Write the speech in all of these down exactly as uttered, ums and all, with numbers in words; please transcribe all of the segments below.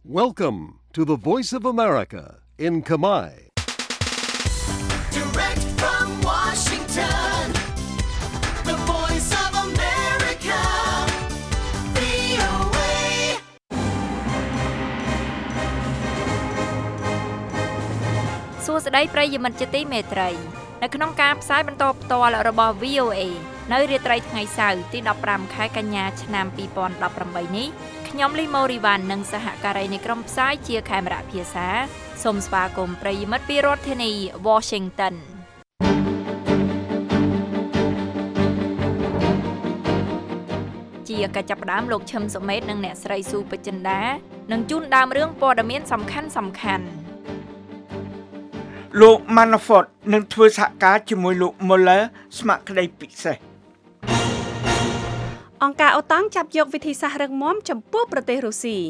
Welcome to the Voice of America in Khmer. Direct from Washington, the Voice of America, វី អូ เอសួស្តីប្រិយមិត្តជាទីមេត្រីនៅក្នុងការផ្សាយបន្តផ្ទាល់របស់ វី អូ เอ នៅរាត្រីថ្ងៃសៅរ៍ទីដប់ប្រាំខែកញ្ញាឆ្នាំពីរពាន់ដប់ប្រាំបីនេះខ្ញុំលីម៉ូរីវ៉ាន់និងសហការីនៃក្រុមផ្សាយជាខេមរៈភាសាសូមស្វាគមន៍ប្រិយមិត្តពីរដ្ឋធានី Washington ជាការចាប់ផ្ដើមលោកឈឹមសុមេតនិងអ្នកស្រីស៊ូបចិន្តានឹងជូនដើមរឿងព័ត៌មានសំខាន់សំខាន់លោក Manafort នឹងធ្វើសហការជាមួយលោក Mueller ស្ម័គ្រក្តីពិសេសអង្គការអូតាំងចាប់យកវិធីសាស្ត្ររឹងមាំចំពោះប្រទេសរុស្ស៊ី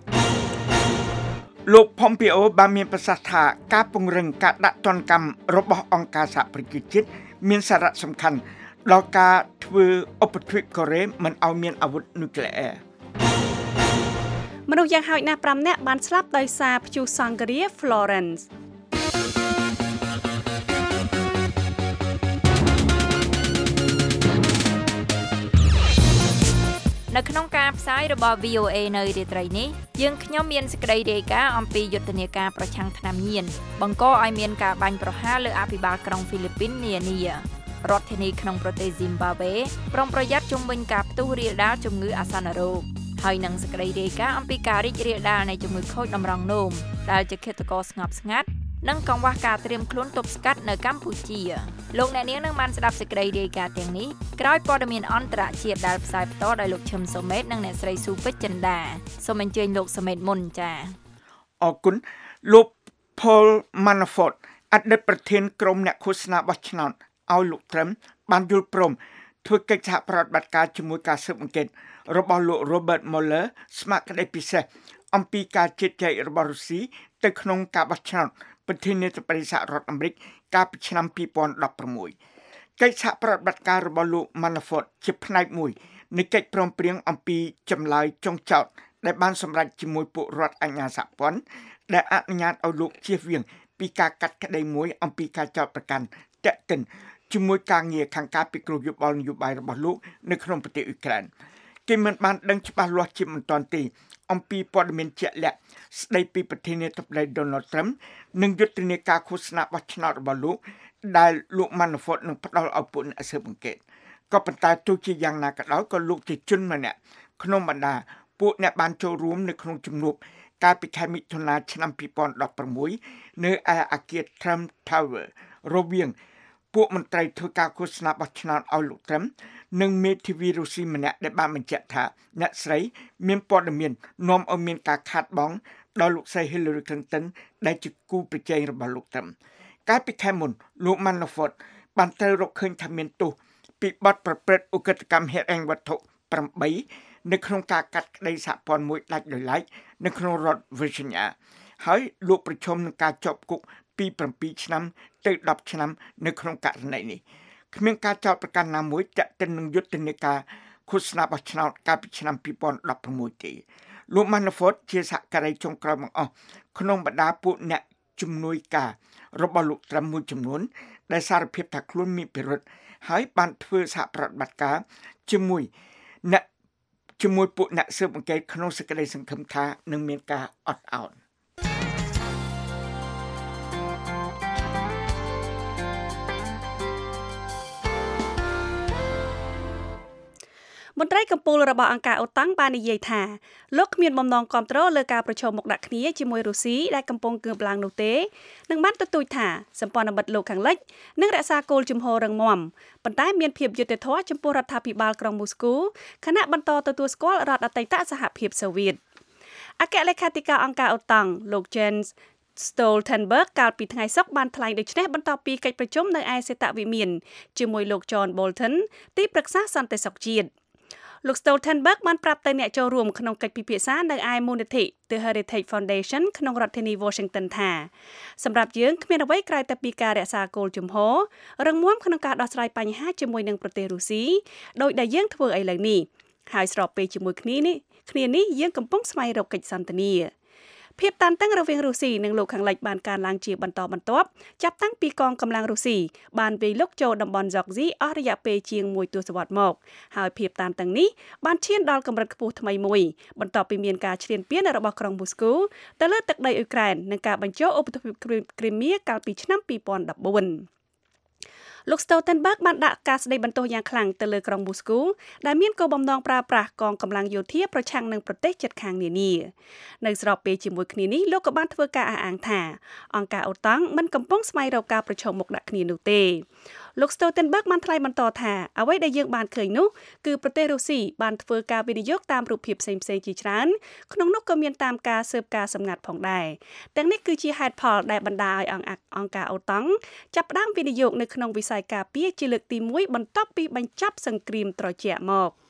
លោក Pompeo បានមានប្រសាសន៍ថាការពង្រឹងការដាក់ទណ្ឌកម្មរបស់អង្គការសហប្រជាជាតិមានសារៈសំខាន់ដល់ការធ្វើឧបទ្វីបកូរ៉េមិនឲ្យមានអាវុធនុយក្លេអ៊ែរមនុស្សយ៉ាងហោចណាស់ប្រាំនាក់បានស្លាប់ដោយសារព្យុះសង្ឃារា Florence នៅក្នុងការផ្សាយរបស់ វី អូ เอ នៅរាត្រីនេះយើងខ្ញុំមានសេចក្តីរាយការណ៍អំពីយុទ្ធនាការប្រឆាំងថ្នាំញៀនបង្កឲ្យមានការបាញ់ប្រហារលើអភិបាលក្រុងហ្វីលីពីននានារដ្ឋធានីក្នុងប្រទេស Zimbabwe ប្រុងប្រយ័ត្នជុំវិញការផ្ទុះរាលដាលជំងឺអាសន្នរោគហើយនឹងសេចក្តីរាយការណ៍អំពីការរីករាលដាលនៃជំងឺខូចតម្រងនោមដែលជាឃាតករស្ងប់ស្ងាត់និងកង្វះការត្រៀមខ្លួនទប់ស្កាត់នៅកម្ពុជាលោកអ្នកនាងនឹងបានស្ដាប់សេចក្តីរាយការណ៍ទាំងនេះក្រោយព័ត៌មានអន្តរជាតិដែលផ្សាយបន្តដោយលោកឈឹមសុមេតនិងអ្នកស្រីស៊ូពេជ្រចិន្តាសូមអញ្ជើញលោកសុមេតមុនចា៎អរគុណលោក Paul Manafort អតីតប្រធានក្រុមអ្នកឃោសនាបោះឆ្នោតឲ្យលោកត្រឹមបានយល់ព្រមធ្វើកិច្ចសហប្រតិបត្តិការជាមួយការស៊ើបអង្កេតរបស់លោក Robert Mueller ស្ម័គ្រក្តីពិសេសអំពីការជិតចែករបស់រុស្ស៊ីទៅក្នុងការបោះឆ្នោតប្រធានាធិបតីសហរដ្ឋអាមេរិកកាលពីឆ្នាំពីរពាន់ដប់ប្រាំមួយកិច្ចសហប្រតិបត្តិការរបស់លោក Manafort ជាផ្នែកមួយនៃកិច្ចព្រមព្រៀងអំពីចម្លើយចុងចោទដែលបានសម្រេចជាមួយពួករដ្ឋអាជ្ញាសហព័ន្ធដែលអនុញ្ញាតឲ្យលោកជៀសវាងពីការកាត់ក្តីមួយអំពីការចោទប្រកាន់ទាក់ទិនជាមួយការងារខាងការពិគ្រោះយោបល់នយោបាយរបស់លោកនៅក្នុងប្រទេសអ៊ុយក្រែនគេមិនបានដឹងច្បាស់លាស់ជាមិនទាន់ទេអំពីព័ត៌មានជាក់លាក់ស្ដីពីប្រធានាធិបតី Donald Trump និងយុទ្ធនាការឃោសនាបោះឆ្នោតរបស់លោកដែលលោក Manafort នឹងផ្ដល់ឲ្យពួកអ្នកស៊ើបអង្កេតក៏ប៉ុន្តែទោះជាយ៉ាងណាក៏ដោយក៏លោកជាជនម្នាក់ក្នុងបណ្ដាពួកអ្នកបានចូលរួមនៅក្នុងជំនួបកាលពីខែមិថុនាឆ្នាំពីរពាន់ដប់ប្រាំមួយនៅឯអគារ Trump Tower រវាងពួកមន្ត្រីធ្វើការឃោសនាបោះឆ្នោតឲ្យលោកត្រឹមនិងមេធាវីរុស្ស៊ីម្នាក់ដែលបានបញ្ជាក់ថាអ្នកស្រីមានព័ត៌មាននាំឲ្យមានការខាតបង់ដល់លោកស្រី Hillary Clinton ដែលជាគូប្រជែងរបស់លោកត្រឹមកាលពីខែមុនលោក Manafort បានត្រូវរកឃើញថាមានទោសពីបទប្រព្រឹត្តឧក្រិដ្ឋកម្មហិរញ្ញវត្ថុប្រាំបីនៅក្នុងការកាត់ក្តីសហព័ន្ធមួយដាច់ដោយឡែកនៅក្នុងរដ្ឋ Virginia ហើយលោកប្រឈមនឹងការជាប់គុកពីប្រាំពីរឆ្នាំទៅដប់ឆ្នាំនៅក្នុងករណីនេះគ្មានការចោទប្រកាន់ណាមួយទាក់ទិននឹងយុទ្ធនាការឃោសនាបោះឆ្នោតកាលពីឆ្នាំពីរពាន់ដប់ប្រាំមួយទេលោក Manafort ជាសហការីចុងក្រោយបង្អស់ក្នុងបរ្ដាពួកអ្នកជំនួយការរបស់លោកត្រឹមមួយចំនួនដែលសារភាពថាខ្លួនមានពិរុទ្ធហើយបានធ្វើសហប្រតិបត្តិការជាមួយអ្នកជាមួយពួកអ្នកស៊ើបអង្កេតក្នុងសេចក្តីសង្ឃឹមថានឹងមានការអត់ឱនមន្ត្រីកម្ពុជារបស់អង្គការអូតាំងបាននិយាយថាលោកគ្មានបំណងគាំទ្រលើការប្រជុំមុខដាក់គ្នាជាមួយរុស្ស៊ីដែលកំពុងកើបឡើងនោះទេនិងបានទទូចថាសម្ព័ន្ធមិត្តលោកខាងលិចនឹងរក្សាគោលជំហររឹងមាំប៉ុន្តែមានភាពយុត្តិធម៌ចំពោះរដ្ឋាភិបាលក្រុងមូស្គូខណៈបន្តទទួលស្គាល់រដ្ឋអតីតសហភាពសូវៀតអគ្គលេខាធិការអង្គការអូតាំងលោក Jens Stoltenberg កាលពីថ្ងៃសុក្របានថ្លែងដូចនេះបន្ទាប់ពីកិច្ចប្រជុំនៅឯសេតវិមានជាមួយលោក John Bolton ទីប្រឹក្សាសន្តិសុខជាតិលោក Stoltenberg បានប្រាប់ទៅអ្នកចូលរួមក្នុងកិច្ចពិភាក្សានៅឯមូលនិធិ The Heritage Foundation ក្នុងរដ្ឋធានី Washington ថាសម្រាប់យើងគ្មានអ្វីក្រៅតែពីការរក្សាគោលជំហររឹងមាំក្នុងការដោះស្រាយបញ្ហាជាមួយនឹងប្រទេសរុស្ស៊ីដោយដែលយើងធ្វើឥឡូវនេះហើយស្របពេលជាមួយគ្នានេះគ្នានេះយើងកំពុងស្វែងរកកិច្ចសន្ទនាភាពតានតឹងរវាងរុស្ស៊ីនិងលោកខាងលិចបានកើនឡើងជាបន្តបន្ទាប់ចាប់តាំងពីកងកម្លាំងរុស្ស៊ីបានវាយលុកចូលតំបន់ Zokzi អស់រយៈពេលជាងមួយទសវត្សរ៍មកហើយភាពតានតឹងនេះបានឈានដល់កម្រិតខ្ពស់ថ្មីមួយបន្ទាប់ពីមានការឈ្លានពានរបស់ក្រុងមូស្គូទៅលើទឹកដីអ៊ុយក្រែននិងការបញ្ចូលឧបទ្វីបគ្រីមៀកាលពីឆ្នាំពីរពាន់ដប់បួនលោក Stoltenberg បានដាក់ការស្ដីបន្ទោសយ៉ាងខ្លាំងទៅលើក្រុងមូស្គូដែលមានគោលបំណងប្រើប្រាស់កងកម្លាំងយោធាប្រឆាំងនឹងប្រទេសជិតខាងនានានៅស្របពេលជាមួយគ្នានេះលោកក៏បានធ្វើការអះអាងថាអង្គការអូតាំងមិនកំពុងស្វែងរកការប្រឈមមុខដាក់គ្នានោះទេលោក Stoltenberg បានថ្លែងបន្តថាអ្វីដែលយើងបានឃើញនោះគឺប្រទេសរុស្ស៊ីបានធ្វើការវិនិយោគតាមរូបភាពផ្សេងៗជាច្រើនក្នុងនោះក៏មានតាមការស៊ើបការសម្ងាត់ផងដែរទាំងនេះគឺជាហេតុផលដែលបណ្ដាឲ្យអង្គការអូតាំងចាប់ផ្ដើមវិនិយោគនៅក្នុងវិស័យការពារជាលើកទីមួយបន្ទាប់ពីបញ្ចប់សង្គ្រាមត្រជាក់មក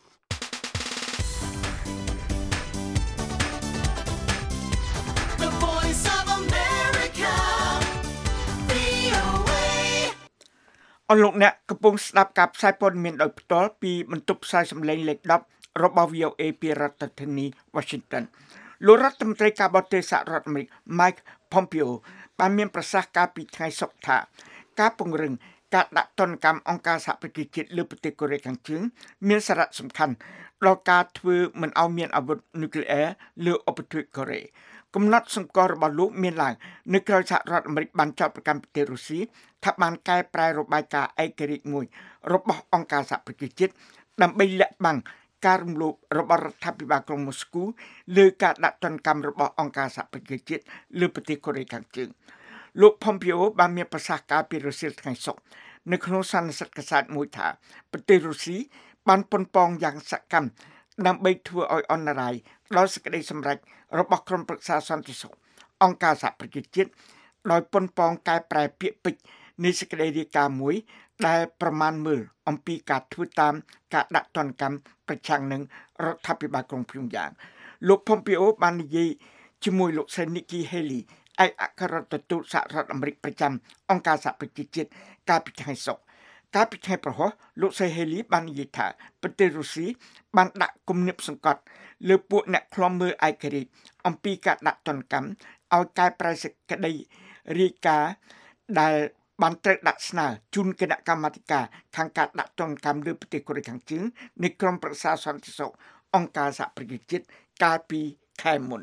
The Voice of America វី អូ เอអស់លោកអ្នកកំពុងស្ដាប់ការផ្សាយព័ត៌មានដោយផ្ទាល់ពីបន្ទប់ផ្សាយសម្លេងលេខដប់របស់ វី អូ เอ ពីរដ្ឋធានី Washington លោករដ្ឋមន្ត្រីការបរទេសសហរដ្ឋអាមេរិក Mike Pompeo បានមានប្រសាសន៍កាលពីថ្ងៃសុក្រថាការពង្រឹងការដាក់ទណ្ឌកម្មអង្គការសហប្រជាជាតិលើប្រទេសកូរ៉េខាងជើងមានសារៈសំខាន់ដល់ការធ្វើមិនឲ្យមានអាវុធនុយក្លេអ៊ែរលើឧបទ្វីបកូរ៉េកំណត់សម្គាល់របស់លោកមានឡើងនៅក្រៅសហរដ្ឋអាមេរិកបានចោទប្រកាន់ប្រទេសរុស្ស៊ីថាបានកែប្រែរបាយការណ៍ឯករាជ្យមួយរបស់អង្គការសហប្រជាជាតិដើម្បីលាក់បាំងការរំលោភរបស់រដ្ឋាភិបាលក្រុងមូស្គូលើការដាក់ទណ្ឌកម្មរបស់អង្គការសហប្រជាជាតិលើប្រទេសកូរ៉េខាងជើងលោក Pompeo បានមានប្រសាសន៍កាលពីរសៀលថ្ងៃសុក្រនៅក្នុងសន្និសីទកាសែតមួយថាប្រទេសរុស្ស៊ីបានប៉ុនប៉ងយ៉ាងសកម្មដើម្បីធ្វើឲ្យអន្តរាយដល់សេចក្តីសម្រេចរបស់ក្រុមប្រឹក្សាសន្តិសុខអង្គការសហប្រជាជាតិដោយប៉ុនប៉ងកែប្រែពាក្យពេចន៍នៃសេចក្តីរាយការណ៍មួយដែលប្រមាណមើលអំពីការធ្វើតាមការដាក់ទណ្ឌកម្មប្រឆាំងនឹងរដ្ឋាភិបាលក្រុងព្យុងយ៉ាងលោក Pompeo បាននិយាយជាមួយលោកសេន Nikki Haley ឯកអគ្គរដ្ឋទូតសហរដ្ឋអាមេរិកប្រចាំអង្គការសហប្រជាជាតិកាលពីថ្ងៃសុក្រកាលពីថ្ងៃប្រហោះលោកសេ Haley បាននិយាយថាប្រទេសរុស្ស៊ីបានដាក់គំនាបសង្កត់លើពួកអ្នកឃ្លាំមើលឯករាជ្យអំពីការដាក់ទណ្ឌកម្មឲ្យកែប្រែសេចក្តីរាយការណ៍ដែលបានត្រូវដាក់ស្នើជូនគណៈកម្មាធិការខាងការដាក់ទណ្ឌកម្មលើប្រទេសកូរ៉េខាងជើងនៃក្រុមប្រឹក្សាសន្តិសុខអង្គការសហប្រជាជាតិកាលពីខែមុន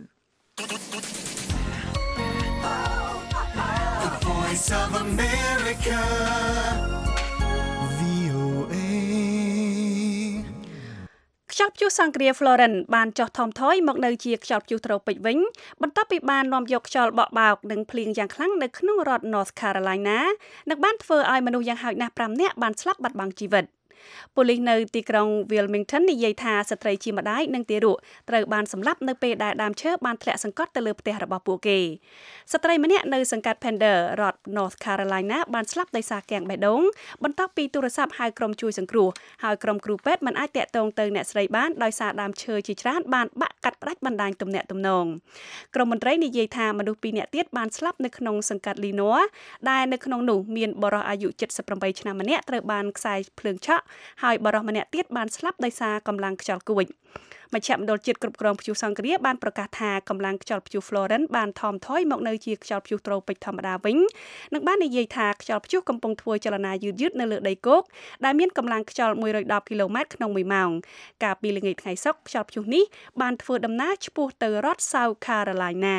The Voice of America វី អូ เอខ្យល់ព្យុះសង្គ្រា Florence បានចុះថមថយមកនៅជាខ្យល់ព្យុះត្រូពិចវិញបន្ទាប់ពីបាននាំយកខ្យល់បក់បោកនិងភ្លៀងយ៉ាងខ្លាំងនៅក្នុងរដ្ឋ North Carolina និងបានធ្វើឲ្យមនុស្សយ៉ាងហោចណាស់ប្រាំនាក់បានស្លាប់បាត់បង់ជីវិតប៉ូលីសនៅទីក្រុង Wilmington និយាយថាស្ត្រីជាម្ដាយនិងទារកត្រូវបានសម្លាប់នៅពេលដែលដើមឈើបានធ្លាក់សង្កត់ទៅលើផ្ទះរបស់ពួកគេស្ត្រីម្នាក់នៅសង្កាត់ Pender រដ្ឋ North Carolina បានស្លាប់ដោយសារគាំងបេះដូងបន្ទាប់ពីទូរស័ព្ទហៅក្រុមជួយសង្គ្រោះហើយក្រុមគ្រូពេទ្យមិនអាចតាក់ទងទៅអ្នកស្រីបានដោយសារដើមឈើជាច្រើនបានបាក់កាត់ផ្ដាច់បណ្ដាញទំនាក់ទំនងក្រុមមន្ត្រីនិយាយថាមនុស្សពីរនាក់ទៀតបានស្លាប់នៅក្នុងសង្កាត់ Lenoir ដែលនៅក្នុងនោះមានបុរសអាយុเจ็ดสิบแปดឆ្នាំម្នាក់ត្រូវបានខ្សែភ្លើងឆក់ហើយបរិសម្នាក់ទៀតបានស្លាប់ដោយសារកម្លាំងខ្យល់គួចមជ្ឈមណ្ឌលជាតិគ្រប់គ្រងព្យុះសង្គ្រាបានប្រកាសថាកម្លាំងខ្យល់ព្យុះ Florence បានថមថយមកនៅជាខ្យល់ព្យុះត្រូពិចធម្មតាវិញនិងបាននិយាយថាខ្យល់ព្យុះកំពុងធ្វើចលនាយឺតៗនៅលើដីគោកដែលមានកម្លាំងខ្យល់មួយរយដប់គីឡូម៉ែត្រក្នុងមួយម៉ោងកាលពីល្ងាចថ្ងៃសុក្រខ្យល់ព្យុះនេះបានធ្វើដំណើរឆ្ពោះទៅរដ្ឋ South Carolina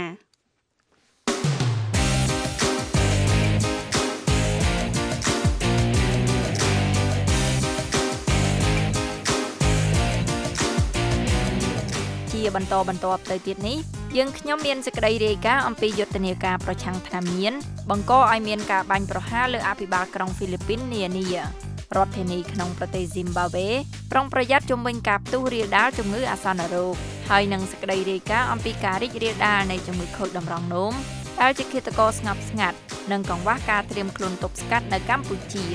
ជាបន្តបន្ទាប់ទៅទៀតនេះយើងខ្ញុំមានសេចក្តីរាយការណ៍អំពីយុទ្ធនាការប្រឆាំងថ្នាំញៀនបង្កឲ្យមានការបាញ់ប្រហារលើអភិបាលក្រុងហ្វីលីពីននានារដ្ឋធានីក្នុងប្រទេស Zimbabwe ប្រុងប្រយ័ត្នជំវិញការផ្ទុះរាលដាលជំងឺអាសន្នរោគហើយនឹងសេចក្តីរាយការណ៍អំពីការរីករាលដាលនៃជំងឺខូចតម្រងនោមដែលជាឃាតករស្ងប់ស្ងាត់និងកង្វះការត្រៀមខ្លួនទប់ស្កាត់នៅកម្ពុជា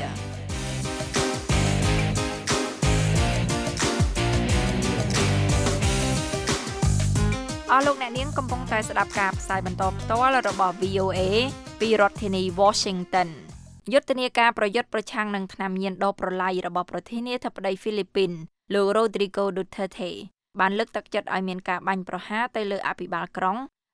អស់លោកអ្នកនាងកំពុងតែស្ដាប់ការផ្សាយបន្តផ្ទាល់របស់ វី អូ เอ ពីរដ្ឋធានី Washington យុទ្ធនាការប្រយុទ្ធប្រឆាំងនឹងថ្នាំញៀនដ៏ប្រឡាយរបស់ប្រធានាធិបតីហ្វីលីពីនលោក Rodrigo Duterte បានលើកទឹកចិត្តឲ្យមានការបាញ់ប្រហារទៅលើអភិបាលក្រុង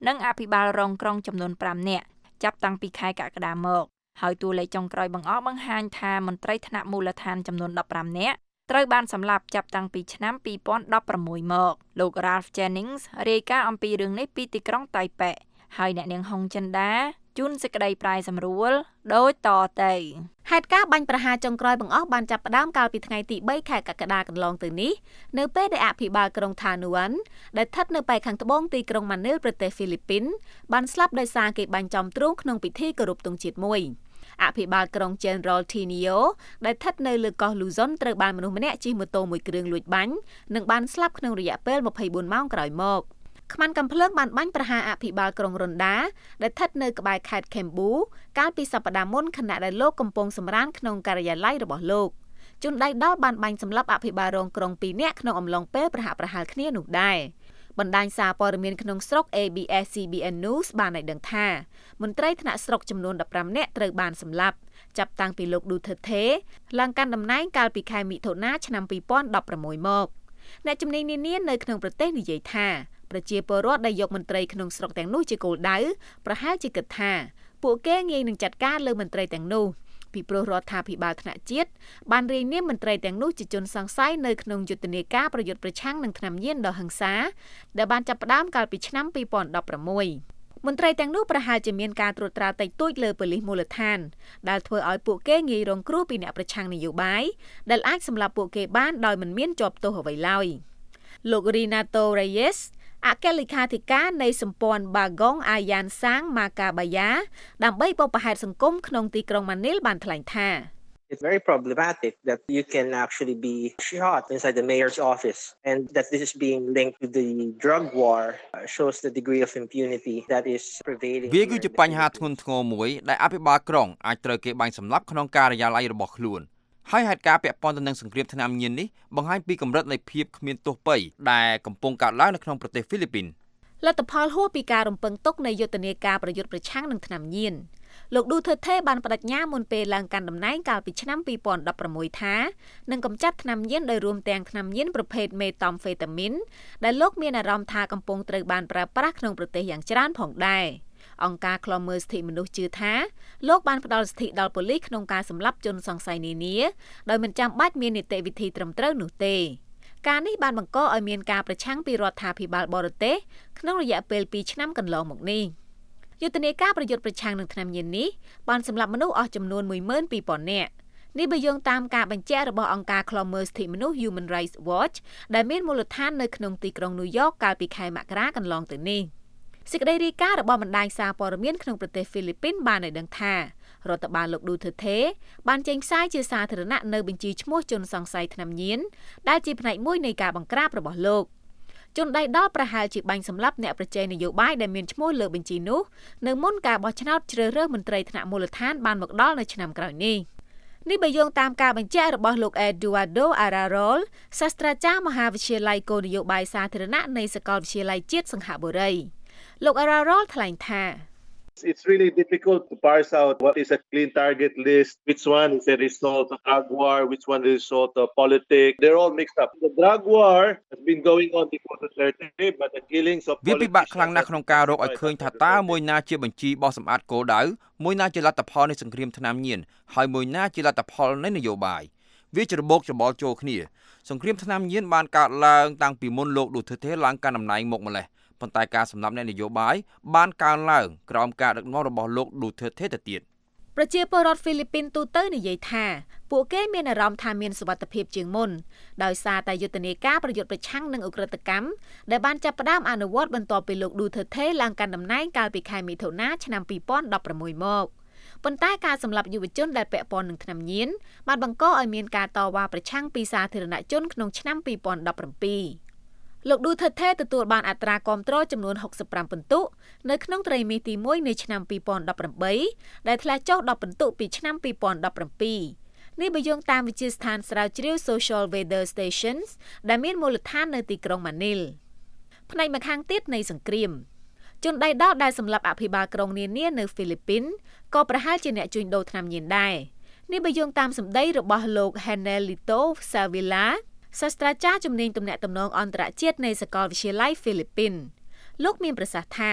និងអភិបាលរងក្រុងចំនួនfiveនាក់ចាប់តាំងពីខែកក្កដាមកហើយតួលេខចុងក្រោយបង្អស់បង្ហាញថាមន្ត្រីថ្នាក់មូលដ្ឋានចំនួនfifteenនាក់ត្រូវបានសម្លាប់ចាប់តាំងពីឆ្នាំtwo thousand sixteenមកលោក Ralph Jennings រាយការណ៍អំពីរឿងនេះពីទីក្រុងតៃប៉េហើយអ្នកនាងហុងចិនដាជួនសេចក្តីប្រែសម្រួលដូចតទៅហេតុការណ៍បាញ់ប្រហារចុងក្រោយបង្អស់បានចាប់ផ្ដើមកាលពីថ្ងៃទីthreeខែកក្កដាកន្លងទៅនេះនៅពេលដែលអភិបាលក្រុង Thanuan ដែលស្ថិតនៅប៉ែកខាងត្បូងទីក្រុង Manila ប្រទេសហ្វីលីពីនបានស្លាប់ដោយសារគេបាញ់ចំទ្រូងក្នុងពិធីគោរពទង់ជាតិមួយអភិបាលក្រុង General Tinio ដែលស្ថិតនៅលើកោះ Luzon ត្រូវបានមនុស្សម្នាក់ជិះម៉ូតូមួយគ្រឿងលួចបាញ់និងបានស្លាប់ក្នុងរយៈពេលtwenty-fourម៉ោងក្រោយមកខ្មាន់កំភ្លើងបានបាញ់ប្រហារអភិបាលក្រុងរុនដាដែលស្ថិតនៅក្បែរខេត្ត Kembu កាលពីសប្តាហ៍មុនខណៈដែលលោកកំពុងសម្រានក្នុងការិយាល័យរបស់លោកជនដៃដល់បានបាញ់សម្លាប់អភិបាលរងក្រុងtwoនាក់ក្នុងអំឡុងពេលប្រហាក់ប្រហែលគ្នានោះដែរបណ្ដាញសារព័ត៌មានក្នុងស្រុក A B S C B N News បានឲ្យដឹងថាមន្ត្រីថ្នាក់ស្រុកចំនួនfifteenនាក់ត្រូវបានសម្លាប់ចាប់តាំងពីលោក Duterte ឡើងកាន់តំណែងកាលពីខែមិថុនាឆ្នាំtwo thousand sixteenមកអ្នកជំនាញនានានៅក្នុងប្រទេសនិយាយថាប្រជាពលរដ្ឋដែលយកមន្ត្រីក្នុងស្រុកទាំងនោះជាគោលដៅប្រហែលជាគិតថាពួកគេងាយនឹងចាត់ការលើមន្ត្រីទាំងនោះពីព្រោះរដ្ឋាភិបាលថ្នាក់ជាតិបានរាយនាមមន្ត្រីទាំងនោះជាជនសង្ស័យនៅក្នុងយុទ្ធនាការប្រយុទ្ធប្រឆាំងនឹងថ្នាំញៀនដ៏ហិង្សាដែលបានចាប់ផ្ដើមកាលពីឆ្នាំtwo thousand sixteenមន្ត្រីទាំងនោះប្រហែលជាមានការត្រួតត្រាតិចតួចលើប៉ូលីសមូលដ្ឋានដែលធ្វើឲ្យពួកគេងាយរងគ្រោះពីអ្នកប្រឆាំងនយោបាយដែលអាចសម្លាប់ពួកគេបានដោយមិនមានជាប់ទោសអ្វីឡើយលោក Renato Reyesអគ្គលេខាធិការនៃសម្ព័ន្ធ Bagong Ayan Sang Macabaya ដើម្បីបបផែនសង្គមក្នុងទីក្រុង Manila បានថ្លែងថា It's very problematic that you can actually be shot inside the mayor's office and that this is being linked to the drug war shows the degree of impunity that is prevailing. វាគឺជាបញ្ហាធ្ងន់ធ្ងរមួយដែលអភិបាលក្រុងអាចត្រូវគេបាញ់សម្លាប់ក្នុងការិយាល័យរបស់ខ្លួនហើយហេតុការណ៍ពាក់ព័ន្ធទៅនឹងសង្គ្រាមថ្នាំញៀននេះបង្ហាញពីកម្រិតនៃភាពគ្មានទោសពៃដែលកំពុងកើតឡើងនៅក្នុងប្រទេសហ្វីលីពីនលទ្ធផលហួសពីការរំពឹងទុកនៃយុទ្ធនាការប្រយុទ្ធប្រឆាំងនឹងថ្នាំញៀនលោក Duterte បានបដិញ្ញាមុនពេលឡើងកាន់តំណែងកាលពីឆ្នាំtwo thousand sixteenថានឹងកម្ចាត់ថ្នាំញៀនដោយរួមទាំងថ្នាំញៀនប្រភេទមេតាំហ្វេតាមីនដែលលោកមានអារម្មណ៍ថាកំពុងត្រូវបានប្រើប្រាស់ក្នុងប្រទេសយ៉ាងច្រើនផងដែរអង្គការឃ្លាំមើលសិទ្ធិមនុស្សជឿថាលោកបានផ្ដល់សិទ្ធិដល់ប៉ូលីសក្នុងការសម្លាប់ជនសង្ស័យនានាដោយមិនចាំបាច់មាននីតិវិធីត្រឹមត្រូវនោះទេការនេះបានបង្កឲ្យមានការប្រឆាំងពីរដ្ឋាភិបាលបរទេសក្នុងរយៈពេលtwoឆ្នាំកន្លងមកនេះយុទ្ធនាការប្រយុទ្ធប្រឆាំងនឹងថ្នាំញៀននេះបានសម្លាប់មនុស្សអស់ចំនួនtwelve thousandនាក់នេះបើយោងតាមការបញ្ជាក់របស់អង្គការឃ្លាំមើលសិទ្ធិមនុស្ស Human Rights Watch ដែលមានមូលដ្ឋាននៅក្នុងទីក្រុង New York កាលពីខែមករាកន្លងទៅនេះសេចក្តីរាយការណ៍របស់បណ្ដាញសារព័ត៌មានក្នុងប្រទេសហ្វីលីពីនបានឲ្យដឹងថារដ្ឋបាលលោក Duterte បានចេញផ្សាយជាសាធារណៈនៅបញ្ជីឈ្មោះជនសង្ស័យថ្នាំញៀនដែលជាផ្នែកមួយនៃការបង្ក្រាបរបស់លោកជនដៃដល់ប្រហែលជាបាញ់សម្លាប់អ្នកប្រជែងនយោបាយដែលមានឈ្មោះលើបញ្ជីនោះនៅមុនការបោះឆ្នោតជ្រើសរើសមន្ត្រីថ្នាក់មូលដ្ឋានបានមកដល់នៅឆ្នាំក្រោយនេះនេះបើយោងតាមការបញ្ជាក់របស់លោក Eduardo Ararol សាស្ត្រាចារ្យមហាវិទ្យាល័យគោលនយោបាយសាធារណៈនៃសាកលវិទ្យាល័យជាតិសង្ហបុរីលោក Ararol ថ្លែងថា It's really difficult to parse out what is a clean target list, which one is a result of drug war, which one is a result of politics. They're all mixed up. The drug war has been going on before Duterte, but the killings of វាពិបាកខ្លាំងណាស់ក្នុងការរកឲ្យឃើញថាតើមួយណាជាបញ្ជីបោះសម្អាតគោលដៅមួយណាជាលទ្ធផលនៃសង្គ្រាមថ្នាំញៀនហើយមួយណាជាលទ្ធផលនៃនយោបាយវាជារបបច្បល់ចូលគ្នាសង្គ្រាមថ្នាំញៀនបានកើតឡើងតាំងពីមុនលោក Duterte ឡើងកាន់តំណែងមកម្លេះប៉ុន្តែការសម្លាប់អ្នកនយោបាយបានកើនឡើងក្រោមការដឹកនាំរបស់លោក Duterte ទៅទៀតប្រជាពលរដ្ឋហ្វីលីពីនទូទៅនិយាយថាពួកគេមានអារម្មណ៍ថាមានសុវត្ថិភាពជាងមុនដោយសារតែយុទ្ធនាការប្រយុទ្ធប្រឆាំងនឹងឧក្រិដ្ឋកម្មដែលបានចាប់ផ្ដើមអនុវត្តបន្ទាប់ពីលោក Duterte ឡើងកាន់តំណែងកាលពីខែមិថុនាឆ្នាំtwo thousand sixteenមកប៉ុន្តែការសម្លាប់យុវជនដែលពាក់ព័ន្ធនឹងថ្នាំញៀនបានបង្កឲ្យមានការតវ៉ាប្រឆាំងពីសាធារណជនក្នុងឆ្នាំtwo thousand seventeenលោក Duterte ទទួលបានអត្រាគាំទ្រចំនួនsixty-fiveពិន្ទុនៅក្នុងត្រីមាសទីoneនៃឆ្នាំtwo thousand eighteenដែលធ្លាក់ចុះtenពិន្ទុពីឆ្នាំtwo thousand seventeenនេះបើយោងតាមវិទ្យាស្ថានស្រាវជ្រាវ Social Weather Stations ដែលមានមូលដ្ឋាននៅទីក្រុង Manila ផ្នែកម្ខាងទៀតនៃសង្គ្រាមជនដៃដល់ដែលសម្លាប់អភិបាលក្រុងនានានៅហ្វីលីពីនក៏ប្រហែលជាអ្នកជួញដូរថ្នាំញៀនដែរនេះបើយោងតាមសម្ដីរបស់លោក Hanelito Savillaសាស្ត្រាចារ្យជំនាញទំនាក់ទំនងអន្តរជាតិនៃសាកលវិទ្យាល័យហ្វីលីពីនលោកមានប្រសាសន៍ថា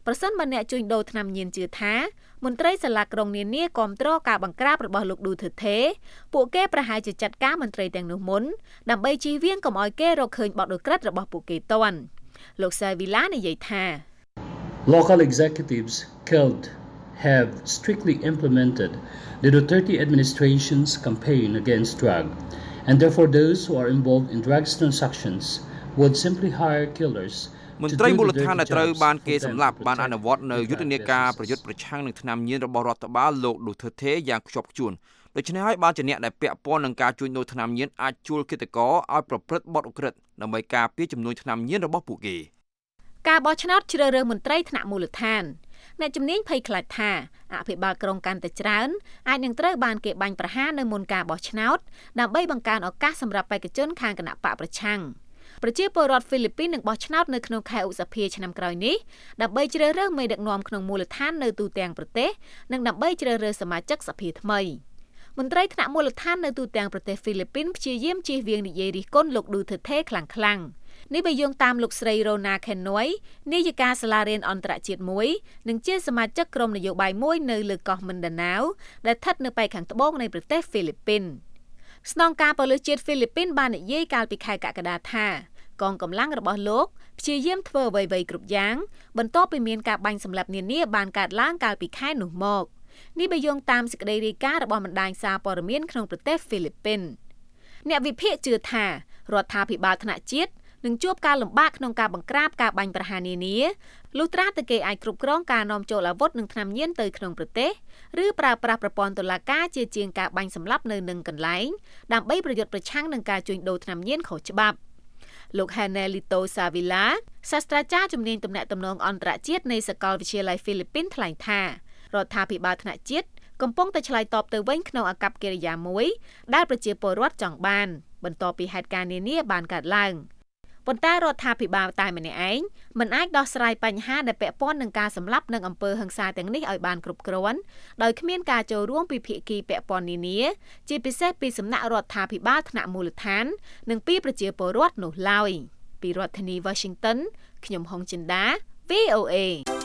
ប្រសិនបើអ្នកជួញដូរថ្នាំញៀនជឿថាមន្ត្រីសាលាក្រុងនានាគាំទ្រការបង្ក្រាបរបស់លោកឌូធឺថេពួកគេប្រហែលជាចាត់ការមន្ត្រីទាំងនោះមុនដើម្បីជៀសវាងកុំឲ្យគេរកឃើញបទឧក្រិដ្ឋរបស់ពួកគេទាន់លោកសាវីឡានិយាយថា Local executives killed have strictly implemented the Duterte administration's campaign against drug, and therefore those who are involved in drugs transactions would simply hire killers. មន្ត្រីមូលដ្ឋានដែលត្រូវបានគេសម្លាប់បានអនុវត្តនៅយុទ្ធនាការប្រយុទ្ធប្រឆាំងនឹងថ្នាំញៀនរបស់រដ្ឋបាលលោកឌូធឺថេយ៉ាងខ្ជាប់ខ្ជួនដូច្នេះហើយបានជាអ្នកដែលពាក់ព័ន្ធនឹងការជួញដូរថ្នាំញៀនអាចជួលគិតករឲ្យប្រព្រឹត្តបទឧក្រិដ្ឋដើម្បីការពារចំនួនថ្នាំញៀនរបស់ពួកគេការបោះឆ្នោតជ្រើសរើសមន្ត្រីថ្នាក់មូលដ្ឋានអ្នកជំនាញភ័យខ្លាចថាអភិបាលក្រុងកាន់តែច្រើនអាចនឹងត្រូវបានគេបាញ់ប្រហារនៅមុនការបោះឆ្នោតដើម្បីបង្កើនឱកាសសម្រាប់បេក្ខជនខាងគណៈបកប្រឆាំងប្រជាពលរដ្ឋហ្វីលីពីននឹងបោះឆ្នោតនៅក្នុងខែឧសភាឆ្នាំក្រោយនេះដើម្បីជ្រើសរើសមេដឹកនាំក្នុងមូលដ្ឋាននៅទូទាំងប្រទេសនិងដើម្បីជ្រើសរើសសមាជិកសភាថ្មីមន្ត្រីថ្នាក់មូលដ្ឋាននៅទូទាំងប្រទេសហ្វីលីពីនព្យាយាមជៀសវាងនិយាយរិះគន់លោកឌូធឺថេខ្លាំងខ្លាំងនេះបើយោងតាមលោកស្រីរ៉ូណាខេណុយនាយិកាសាលារៀនអន្តរជាតិមួយនិងជាសមាជិកក្រុមនយោបាយមួយនៅលើកោះមិនដាណាវដែលស្ថិតនៅប៉ែកខាងត្បូងនៃប្រទេសហ្វីលីពីនស្នងការប៉ូលីសជាតិហ្វីលីពីនបាននិយាយកាលពីខែកក្កដាថាកងកម្លាំងរបស់លោកព្យាយាមធ្វើអ្វីៗគ្រប់យ៉ាងបន្ទាប់ពីមានការបាញ់សម្លាប់នានាបានកើតឡើងកាលពីខែនោះមកនេះបើយោងតាមសេចក្តីរាយការណ៍របស់បណ្ដាញសារព័ត៌មានក្នុងប្រទេសហ្វីលីពីនអ្នកវិភាគជឿថារដ្ឋាភិបាលថ្នាក់ជាតិនឹងជួបការលំបាកក្នុងការបង្ក្រាបការបាញ់ប្រហារនានាលុះត្រាតែគេអាចគ្រប់គ្រងការនាំចូលអាវុធនិងថ្នាំញៀនទៅក្នុងប្រទេសឬប្រើប្រាស់ប្រព័ន្ធតុលាការជាជាងការបាញ់សម្លាប់នៅនឹងកន្លែងដើម្បីប្រយុទ្ធប្រឆាំងនឹងការជួញដូរថ្នាំញៀនខុសច្បាប់លោក Hanelito Savila សាស្ត្រាចារ្យជំនាញទំនាក់ទំនងអន្តរជាតិនៃសាកលវិទ្យាល័យហ្វីលីពីនថ្លែងថារដ្ឋាភិបាលថ្នាក់ជាតិកំពុងតែឆ្លើយតបទៅវិញក្នុងអាកប្បកិរិយាមួយដែលប្រជាពលរដ្ឋចង់បានបន្ទាប់ពីហេតុការណ៍នានាបានកើតឡើងប៉ុន្តែរដ្ឋាភិបាលតែម្នាក់ឯងមិនអាចដោះស្រាយបញ្ហាដែលពាក់ព័ន្ធនឹងការសម្លាប់និងអំពើហិង្សាទាំងនេះឲ្យបានគ្រប់គ្រាន់ដោយគ្មានការចូលរួមពីភាគីពាក់ព័ន្ធនានាជាពិសេសពីសំណាក់រដ្ឋាភិបាលថ្នាក់មូលដ្ឋាននិងពីប្រជាពលរដ្ឋនោះឡើយពីរដ្ឋធានី Washington ខ្ញុំហុងចិន្តា V O A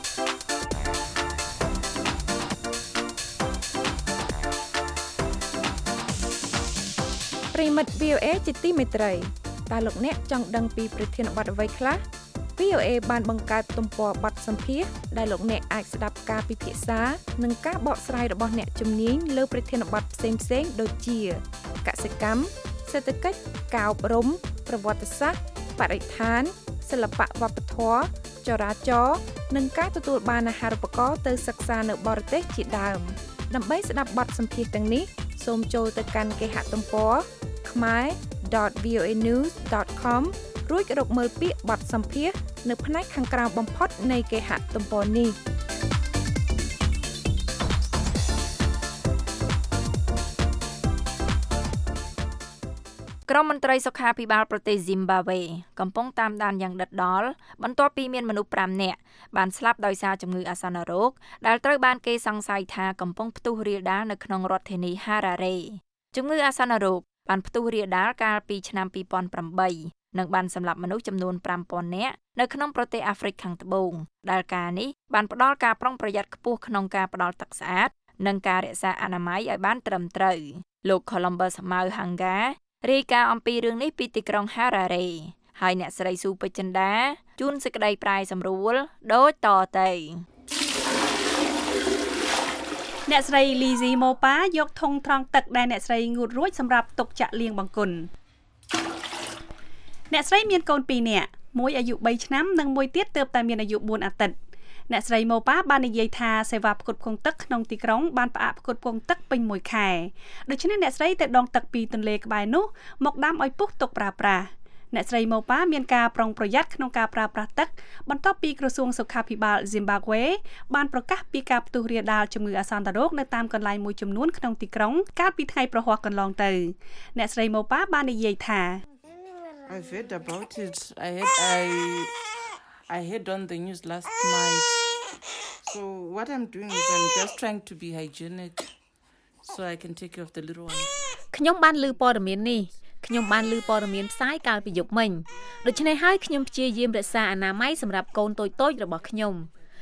ប្រិមិត្ត V O A ជាទីមេត្រីតើលោកអ្នកចង់ដឹងពីប្រធានបទអ្វីខ្លះ V O A បានបង្កើតទំព័របទសម្ភាសន៍ដែលលោកអ្នកអាចស្ដាប់ការពិភាក្សានិងការបកស្រាយរបស់អ្នកជំនាញលើប្រធានបទផ្សេងៗដូចជាកសិកម្មសេដ្ឋកិច្ចការអប់រំប្រវត្តិសាស្ត្របរិស្ថានសិល្បៈវប្បធម៌ចរាចរណ៍និងការទទួលបានអាហារូបករណ៍ទៅសិក្សានៅបរទេសជាដើមដើម្បីស្ដាប់បទសម្ភាសន៍ទាំងនេះសូមចូលទៅកាន់គេហទំព័រ khmer dot v o a news dot com រួចរកមើលពាក្យបទសម្ភាសន៍នៅផ្នែកខាងក្រោមបំផុតនៃគេហទំព័រនេះក្រុមមន្ត្រីសុខាភិបាលប្រទេស Zimbabwe កំពុងតាមដានយ៉ាងដិតដល់បន្ទាប់ពីមានមនុស្សប្រាំនាក់បានស្លាប់ដោយសារជំងឺអាសន្នរោគដែលត្រូវបានគេសង្ស័យថាកំពុងផ្ទុះរាលដាលនៅក្នុងរដ្ឋធានី Harare ជំងឺអាសន្នរោគបានផ្ទុះរាលដាលកាលពីឆ្នាំពីរពាន់ប្រាំបីនិងបានសម្លាប់មនុស្សចំនួនប្រាំពាន់នាក់នៅក្នុងប្រទេសអាហ្វ្រិកខាងត្បូងដែលការនេះបានផ្ដល់ការប្រុងប្រយ័ត្នខ្ពស់ក្នុងការផ្ដល់ទឹកស្អាតនិងការរក្សាអនាម័យឲ្យបានត្រឹមត្រូវលោក Columbus Mauhanga រាយការណ៍អំពីរឿងនេះពីទីក្រុង Harare ហើយអ្នកស្រីស៊ូពេជ្រចិន្តាជួនសេចក្តីប្រាយសម្រួលដូចតទៅអ្នកស្រី Lizzie Mopa យកធុងត្រង់ទឹកដែលអ្នកស្រីងូតរួចសម្រាប់ទុកចាក់លាងបង្គន់អ្នកស្រីមានកូនពីរនាក់មួយអាយុបីឆ្នាំនិងមួយទៀតទើបតែមានអាយុបួនអាទិត្យអ្នកស្រី Mopa បាននិយាយថាសេវាផ្គត់ផ្គង់ទឹកក្នុងទីក្រុងបានផ្អាកផ្គត់ផ្គង់ទឹកពេញមួយខែដូច្នេះអ្នកស្រីទៅដងទឹកពីទន្លេក្បែរនោះមកដាំឲ្យពុះទុកប្រើប្រាស់អ្នកស្រី Mopa មានការប្រុងប្រយ័ត្នក្នុងការប្រើប្រាស់ទឹកបន្ទាប់ពីក្រសួងសុខាភិបាល Zimbabwe បានប្រកាសពីការផ្ទុះរាលដាលជំងឺអាសន្នរោគនៅតាមកន្លែងមួយចំនួនក្នុងទីក្រុងកាលពីថ្ងៃប្រហ័សកន្លងទៅអ្នកស្រី Mopa បាននិយាយថា I've heard about it. I had I I heard on the news last night. So what I'm doing is I'm just trying to be hygienic so I can take care of the little ones. ខ្ញុំបានឮព័ត៌មាននេះខ្ញុំបានឮព័ត៌មានផ្សាយកាលពីយប់មិញដូច្នេះហើយខ្ញុំព្យាយាមរក្សាអនាម័យសម្រាប់កូនតូចៗរបស់ខ្ញុំ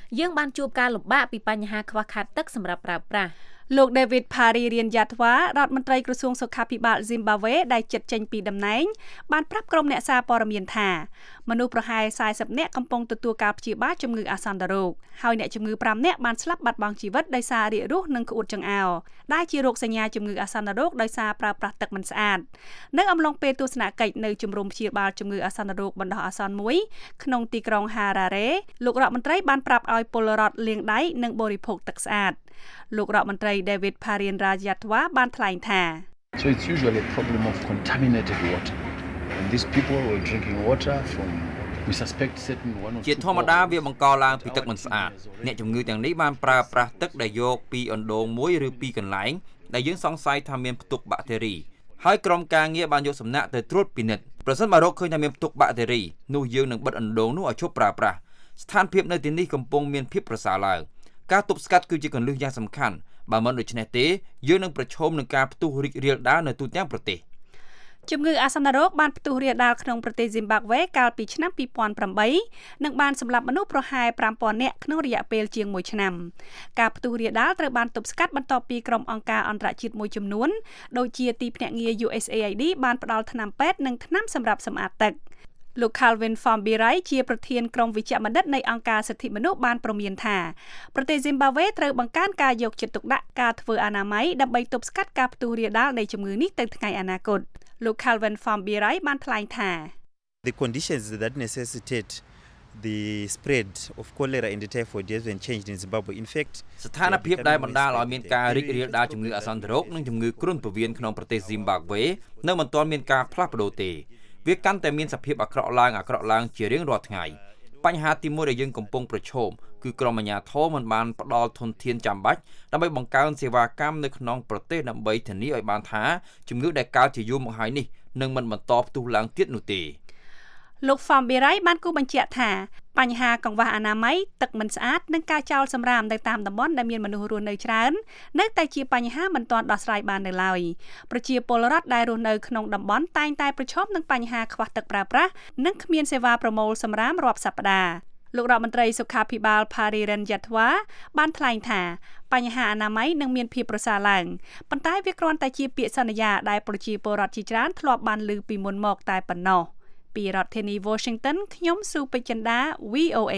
យើងបានជួបការលំបាកពីបញ្ហាខ្វះខាតទឹកសម្រាប់ប្រើប្រាស់លោក David Paririan Yatwa រដ្ឋមន្ត្រីក្រសួងសុខាភិបាល Zimbabwe ដែលជិតចេញពីតំណែងបានប្រាប់ក្រុមអ្នកសារព័ត៌មានថាមនុស្សប្រហែលสี่สิบនាក់កំពុងទទួលការព្យាបាលជំងឺអាសន្នរោគហើយអ្នកជំងឺfiveនាក់បានស្លាប់បាត់បង់ជីវិតដោយសាររាគរូសនិងក្អួតចង្អោរដែលជារោគសញ្ញាជំងឺអាសន្នរោគដោយសារប្រើប្រាស់ទឹកមិនស្អាតនៅអំឡុងពេលទស្សនកិច្ចនៅជំរំព្យាបាលជំងឺអាសន្នរោគបណ្ដោះអាសន្នមួយក្នុងទីក្រុង Harare លោករដ្ឋមន្ត្រីបានប្រាប់ឲ្យពលរដ្ឋលាងដៃនិងបរិភោគទឹកស្អាតលោករដ្ឋមន្ត្រី David Paririan Yatwa បានថ្លែងថា So it's usually a problem of contaminated water and these people were drinking water from we suspect certain one of ជាធម្មតាវាបង្កឡើងពីទឹកមិនស្អាតអ្នកជំងឺទាំងនេះបានប្រើប្រាស់ទឹកដែលយកពីអណ្ដូងមួយឬពីរកន្លែងដែលយើងសង្ស័យថាមានផ្ទុកបាក់តេរីហើយក្រុមការងារបានយកសំណាក់ទៅត្រួតពិនិត្យប្រសិនបើរកឃើញថាមានផ្ទុកបាក់តេរីនោះយើងនឹងបិទអណ្ដូងនោះឲ្យឈប់ប្រើប្រាស់ស្ថានភាពនៅទីនេះកំពុងមានភាពប្រសើរឡើងការទប់ស្កាត់គឺជាគន្លឹះយ៉ាងសំខាន់បើមិនដូច្នេះទេយើងនឹងប្រឈមនឹងការផ្ទុះរីករាលដាលនៅទូទាំងប្រទេសជំងឺអាសន្នរោគបានផ្ទុះរាលដាលក្នុងប្រទេស Zimbabwe កាលពីឆ្នាំtwo thousand eightនិងបានសម្លាប់មនុស្សប្រហែលfive thousandនាក់ក្នុងរយៈពេលជាងមួយឆ្នាំការផ្ទុះរាលដាលត្រូវបានទប់ស្កាត់បន្ទាប់ពីក្រុមអង្គការអន្តរជាតិមួយចំនួនដូចជាទីភ្នាក់ងារ U S A I D បានផ្ដល់ថ្នាំពេទ្យនិងថ្នាំសម្រាប់សម្អាតទឹកលោក Calvin Fambirai ជាប្រធានក្រុមវិជ្ជបណ្ឌិតនៃអង្គការសិទ្ធិមនុស្សបានប្រមានថាប្រទេស Zimbabwe ត្រូវបង្កើនការយកចិត្តទុកដាក់ការធ្វើអនាម័យដើម្បីទប់ស្កាត់ការផ្ទុះរាលដាលនៃជំងឺនេះទៅថ្ងៃអនាគតលោក Calvin Fambirai បានថ្លែងថា The conditions that necessitate the spread of cholera and typhoid haven't changed in Zimbabwe. In fact, ស្ថានភាពដែលបណ្ដាលឲ្យមានការរីករាលដាលជំងឺអាសន្នរោគនិងជំងឺគ្រុនពោះវៀនក្នុងប្រទេស Zimbabwe នៅមិនទាន់មានការផ្លាស់ប្ដូរទេវាកាន់តែមានសភាពអាក្រក់ឡើងអាក្រក់ឡើងជារៀងរាល់ថ្ងៃបញ្ហាទីមួយដែលយើងកំពុងប្រឈមគឺក្រុមអាជ្ញាធរមិនបានផ្ដល់ធនធានចាំបាច់ដើម្បីបង្កើនសេវាកម្មនៅក្នុងប្រទេសដើម្បីធានាឲ្យបានថាជំងឺដែលកើតជាយូរមកហើយនេះនឹងមិនបន្តផ្ទុះឡើងទៀតនោះទេលោក Fambirai បានគូបញ្ជាក់ថាបញ្ហាកង្វះអនាម័យទឹកមិនស្អាតនិងការចោលសំរាមនៅតាមតំបន់ដែលមានមនុស្សរស់នៅច្រើននៅតែជាបញ្ហាមិនទាន់ដោះស្រាយបាននៅឡើយប្រជាពលរដ្ឋដែលរស់នៅក្នុងតំបន់តែងតែប្រឈមនឹងបញ្ហាខ្វះទឹកប្រើប្រាស់និងគ្មានសេវាប្រមូលសំរាមរាប់សប្តាហ៍លោករដ្ឋមន្ត្រីសុខាភិបាល Paririan Yatwa បានថ្លែងថាបញ្ហាអនាម័យនឹងមានភាពប្រសើរឡើងប៉ុន្តែវាគ្រាន់តែជាពាក្យសន្យាដែលប្រជាពលរដ្ឋជាច្រើនធ្លាប់បានឮពីមុនមកតែប៉ុណ្ណោះពីរដ្ឋធានី Washington ខ្ញុំស៊ូពេជ្រចិន្តា V O A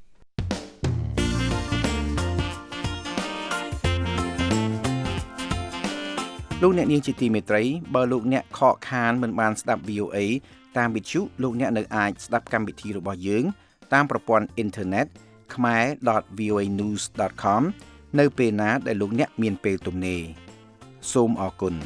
លោកអ្នកនាងជាទីមេត្រីបើលោកអ្នកខកខានមិនបានស្ដាប់ V O A តាមវិទ្យុលោកអ្នកនៅអាចស្ដាប់កម្មវិធីរបស់យើងតាមប្រព័ន្ធអ៊ីនធឺណិត khmer dot v o a news dot com នៅពេលណាដែលលោកអ្នកមានពេលទំនេរសូមអរគុណ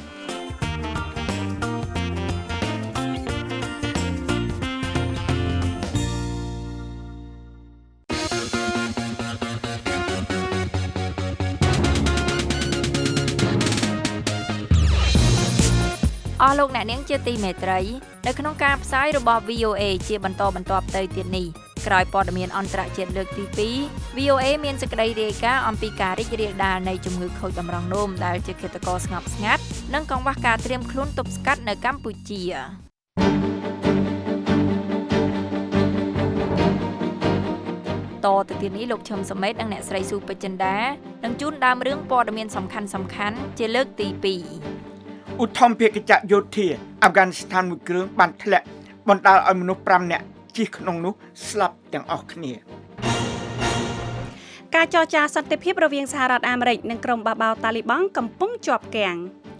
អស់លោកអ្នកនាងជាទីមេត្រីនៅក្នុងការផ្សាយរបស់ V O A ជាបន្តបន្ទាប់ទៅទៀតនេះក្រោយព័ត៌មានអន្តរជាតិលើកទីtwo V O A មានសេចក្តីរាយការណ៍អំពីការរីករាលដាលនៃជំងឺខូចតម្រងនោមដែលជាឃាតករស្ងប់ស្ងាត់និងកង្វះការត្រៀមខ្លួនទប់ស្កាត់នៅកម្ពុជាតទៅទៀតនេះលោកឈឹមសមេតនិងអ្នកស្រីស៊ូពេជ្រចិន្តានឹងជូនដើមរឿងព័ត៌មានសំខាន់សំខាន់ជាលើកទីtwo ឧទ្ធម្ភាគចក្រយោធាអាហ្វហ្គានីស្ថានមួយគ្រឿងបានធ្លាក់បណ្ដាលឲ្យមនុស្សfiveនាក់ជិះក្នុងនោះស្លាប់ទាំងអស់គ្នាការចរចាសន្តិភាពរវាងសហរដ្ឋអាមេរិកនិងក្រុមបះបោរតាលីបង់កំពុងជាប់គាំង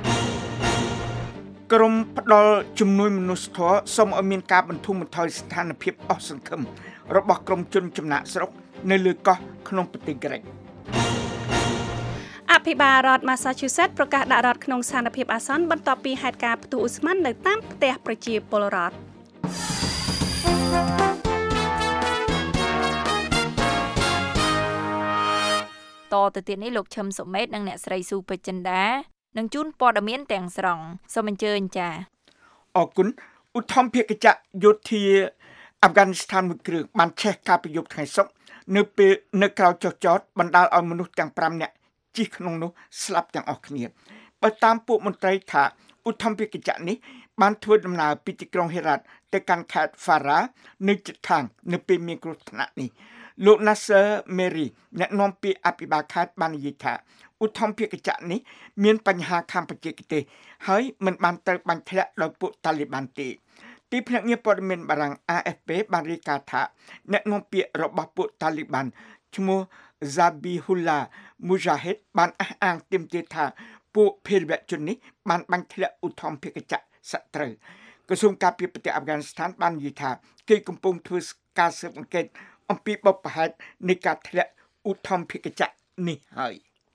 ក្រុមផ្ដល់ជំនួយមនុស្សធម៌សូមឲ្យមានការបន្ធូរបន្ថយស្ថានភាពអស់សង្ឃឹមរបស់ក្រុមជនចំណាក់ស្រុកនៅលើកោះក្នុងប្រទេសក្រិកអភិបាលរដ្ឋ Massachusetts ប្រកាសដាក់រដ្ឋក្នុងស្ថានភាពអាសន្នបន្ទាប់ពីហេតុការណ៍ផ្ទុះឧស្ម័ននៅតាមផ្ទះប្រជាពលរដ្ឋតទៅទៀតនេះលោកឈឹមសុមេតនិងអ្នកស្រីស៊ូពេជ្រចិន្តានឹងជូនព័ត៌មានទាំងស្រុងសូមអញ្ជើញចា៎អរគុណឧទ្ធម្ភាគចក្រយោធាអាហ្វហ្គានីស្ថានមួយគ្រឿងបានឆេះការប្រយុទ្ធថ្ងៃសុក្រនៅពេលនៅក្រៅចុះចតបណ្ដាលឲ្យមនុស្សទាំងfiveនាក់ជិះក្នុងនោះស្លាប់ទាំងអស់គ្នាបើតាមពួកមន្ត្រីថាឧទ្ធម្ភាគចក្រនេះបានធ្វើដំណើរពីទីក្រុងហេរ៉ាតទៅកាន់ខេត្ត Farah នៅជិតខាងនៅពេលមានគ្រោះថ្នាក់នេះលោក Nasser Mary អ្នកនាំពាក្យអភិបាលខេត្តបាននិយាយថាឧទ្ធម្ភាគចក្រនេះមានបញ្ហាខាងបច្ចេកទេសហើយមិនបានត្រូវបាញ់ធ្លាក់ដោយពួកតាលីបានទេទីភ្នាក់ងារព័ត៌មានបារាំង A F P បានរាយការណ៍ថាអ្នកនាំពាក្យរបស់ពួកតាលីបានឈ្មោះ Zabihullah Mujahid បានអះអាងទាមទារថាពួកភេរវជននេះបានបាញ់ធ្លាក់ឧទ្ធម្ភាគចក្រសត្រូវក្រសួងការពារប្រទេសអាហ្វហ្គានីស្ថានបាននិយាយថាគេកំពុងធ្វើការស៊ើបអង្កេតអំពីបទប្រហែលនៃការធ្លាក់ឧទ្ធម្ភាគចក្រនេះហើយ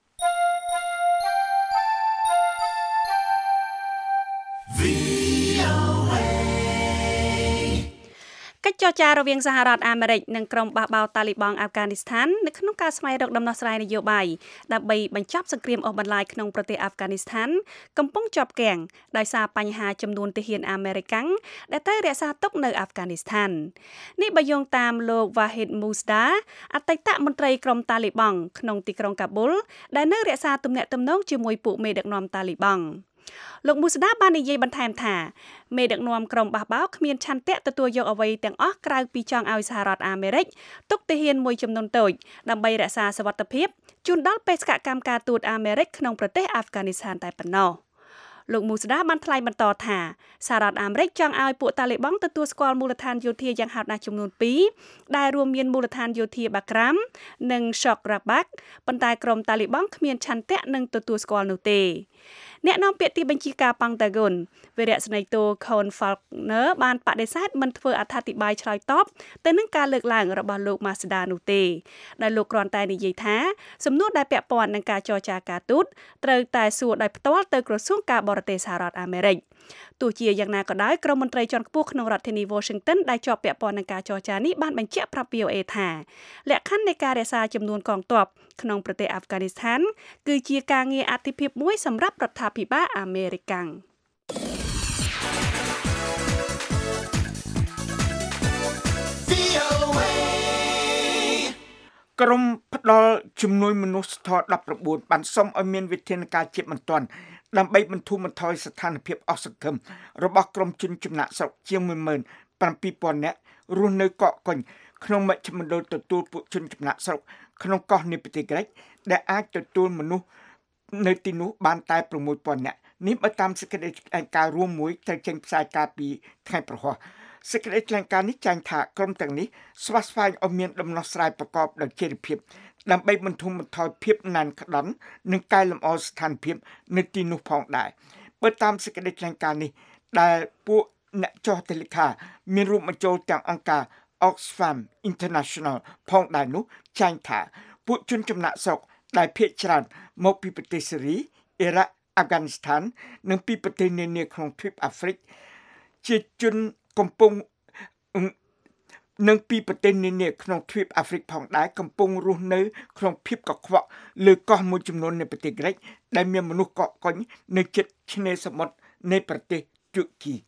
កិច្ចចរចារវាងសហរដ្ឋអាមេរិកនិងក្រុមបះបោរតាលីបង់អាហ្វហ្គានីស្ថាននៅក្នុងការស្វែងរកដំណោះស្រាយនយោបាយដើម្បីបញ្ចប់សង្គ្រាមអូសបន្លាយក្នុងប្រទេសអាហ្វហ្គានីស្ថានកំពុងជាប់គាំងដោយសារបញ្ហាចំនួនទាហានអាមេរិកដែលត្រូវរក្សាទុកនៅអាហ្វហ្គានីស្ថាននេះបើយោងតាមលោក Wahid Musda អតីតមន្ត្រីក្រុមតាលីបង់ក្នុងទីក្រុងកាប៊ុលដែលនៅរក្សាទំនាក់ទំនងជាមួយពួកមេដឹកនាំតាលីបង់លោកមូស្ដាបាននិយាយបន្ថែមថាមេដឹកនាំក្រុមបះបោរគ្មានឆន្ទៈទទួលយកអ្វីទាំងអស់ក្រៅពីចង់ឲ្យសហរដ្ឋអាមេរិកទុកទាហានមួយចំនួនតូចដើម្បីរក្សាសុវត្ថិភាពជូនដល់បេសកកម្មការទូតអាមេរិកក្នុងប្រទេសអាហ្វហ្គានីស្ថានតែប៉ុណ្ណោះលោកមូស្ដាបានថ្លែងបន្តថាសហរដ្ឋអាមេរិកចង់ឲ្យពួកតាលីបង់ទទួលស្គាល់មូលដ្ឋានយោធាយ៉ាងហោចណាស់ចំនួនពីរដែលរួមមានមូលដ្ឋានយោធាបាក្រាមនិង Shock Rabak ប៉ុន្តែក្រុមតាលីបង់គ្មានឆន្ទៈនឹងទទួលស្គាល់នោះទេអ្នកនាំពាក្យទីបញ្ជាការប៉ង់តាហ្គុនវីរៈស្នេហ៍តូ Khon Falconer បានបដិសេធមិនធ្វើអត្ថាធិប្បាយឆ្លើយតបទៅនឹងការលើកឡើងរបស់លោក Masda នោះទេដែលលោកគ្រាន់តែនិយាយថាសំណួរដែលពាក់ព័ន្ធនឹងការចរចាការទូតត្រូវតែសួរដោយផ្ទាល់ទៅក្រសួងការបរទេសសហរដ្ឋអាមេរិកទោះជាយ៉ាងណាក៏ដោយក្រុមមន្ត្រីជាន់ខ្ពស់ក្នុងរដ្ឋធានី Washington ដែលជាប់ពាក់ព័ន្ធនឹងការចរចានេះបានបញ្ជាក់ប្រាប់ V O A ថាលក្ខខណ្ឌនៃការរក្សាចំនួនកងទ័ពក្នុងប្រទេសអាហ្វហ្គានីស្ថានគឺជាការងារអាទិភាពមួយសម្រាប់រដ្ឋាភិបាលអាមេរិកកាំងក្រុមផ្ដល់ជំនួយមនុស្សធម៌ដប់៩បានសុំឲ្យមានវិធានការជាបន្ទាន់ដើម្បីបន្ធូរបន្ថយស្ថានភាពអសង្ឃឹមរបស់ក្រុមជនចំណាក់ស្រុកជាង មួយម៉ឺនប្រាំពីរពាន់ នាក់រស់នៅកកកុញក្នុងមជ្ឈមណ្ឌលទទួលពួកជនចំណាក់ស្រុកក្នុងកោះនៃប្រទេសក្រិកដែលអាចទទួលមនុស្សនៅទីនោះបានតែ៦ពាន់ នាក់នេះបើតាមសេចក្តីថ្លែងការណ៍រួមមួយត្រូវចេញផ្សាយកាលពីថ្ងៃប្រហ័សសេចក្តីថ្លែងការណ៍នេះចែងថាក្រុមទាំងនេះស្វាស្វែងឲ្យមានដំណោះស្រាយប្រកបដោយចីរភាពដើម្បីបន្ធូរបន្ថយភាពណានក្តន់និងកែលម្អស្ថានភាពនៅទីនោះផងដែរបើតាមសេចក្តីថ្លែងការណ៍នេះដែលពួកអ្នកចុះទៅលេខាមានរួមបញ្ចូលទាំងអង្គការ Oxfam International ផងដែរនោះចែងថាពួកជនចំណាក់ស្រុកដែលភាគច្រើនមកពីប្រទេសសេរីអ៊ីរ៉ាក់អាហ្វហ្គានីស្ថាននិងពីប្រទេសនានាក្នុងទ្វីបអាហ្វ្រិកជាជនកំពុងនិងពីប្រទេសនានាក្នុងទ្វីបអាហ្វ្រិកផងដែរកំពុងរស់នៅក្នុងភាពកខ្វក់លើកោះមួយចំនួននៃប្រទេសក្រិកដែលមានមនុស្សកកកុញនៅជិតឆ្នេរសមុទ្រនៃប្រទេសទូគី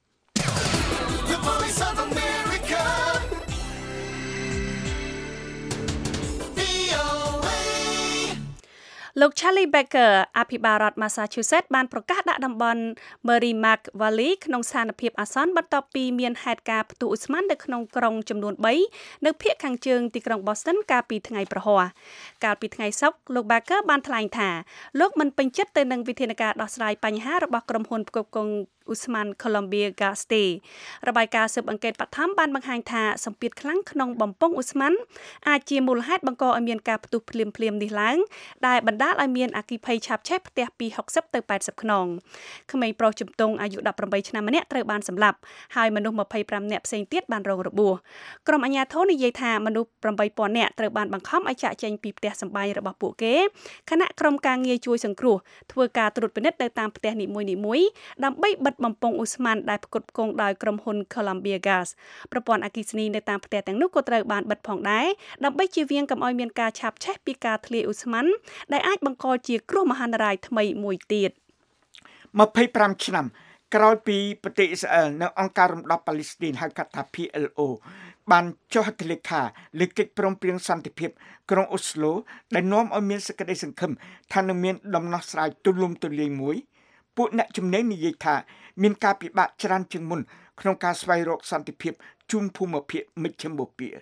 លោក Charlie Baker អភិបាលរដ្ឋ Massachusetts បានប្រកាសដាក់តំបន់ Merrimack Valley ក្នុងស្ថានភាពអាសន្នបន្ទាប់ពីមានហេតុការណ៍ផ្ទុះឧស្ម័ននៅក្នុងក្រុងចំនួនបីនៅភាគខាងជើងទីក្រុង Boston កាលពីថ្ងៃប្រហ័សកាលពីថ្ងៃសុក្រលោក Baker បានថ្លែងថាលោកមិនពេញចិត្តទៅនឹងវិធានការដោះស្រាយបញ្ហារបស់ក្រុមហ៊ុនផ្គត់ផ្គង់ឧស្ម័ន Columbia Gas ទេរបាយការណ៍ស៊ើបអង្កេតបឋមបានបង្ហាញថាសម្ពាធខ្លាំងក្នុងបំពង់ឧស្ម័នអាចជាមូលហេតុបង្កឲ្យមានការផ្ទុះភ្លាមៗនេះឡើងដែលបណ្ដាលឲ្យមានអគ្គិភ័យឆាបឆេះផ្ទះពីហុកសិបទៅប៉ែតសិបខ្នងក្មេងប្រុសជំទង់អាយុដប់ប្រាំបីឆ្នាំម្នាក់ត្រូវបានសម្លាប់ហើយមនុស្សម្ភៃប្រាំនាក់ផ្សេងទៀតបានរងរបួសក្រុមអាជ្ញាធរនិយាយថាមនុស្សប្រាំបីពាន់នាក់ត្រូវបានបង្ខំឲ្យចាកចេញពីផ្ទះសម្បែងរបស់ពួកគេខណៈក្រុមការងារជួយសង្គ្រោះធ្វើការត្រួតពិនិត្យទៅតាមផ្ទះនីមួយៗដើម្បីបិទបំពង់ឧស្ម័នដែលផ្គត់ផ្គង់ដោយក្រុមហ៊ុន Columbia Gas ប្រព័ន្ធអគ្គិសនីនៅតាមផ្ទះទាំងនោះក៏ត្រូវបានបិទផងដែរដើម្បីជៀសវាងកុំឲ្យមានការឆាបឆេះពីការធ្លាយឧស្ម័នដែលអាចបង្កជាគ្រោះមហន្តរាយថ្មីមួយទៀតម្ភៃប្រាំឆ្នាំក្រោយពីប្រទេសអ៊ីស្រាអែលនៅអង្គការរំដោះប៉ាឡេស្ទីនហៅកាត់ថា P L O បានចុះហត្ថលេខាលើកិច្ចព្រមព្រៀងសន្តិភាពក្រុងអូស្ឡូដែលនាំឲ្យមានសេចក្តីសង្ឃឹមថានឹងមានដំណោះស្រាយទូលំទូលាយមួយពួកអ្នកជំនាញនិយាយថាមានការពិបាកច្រើនជាងមុនក្នុងការស្វែងរកសន្តិភាពជុំភូមិភាគមជ្ឈិមបូព៌ា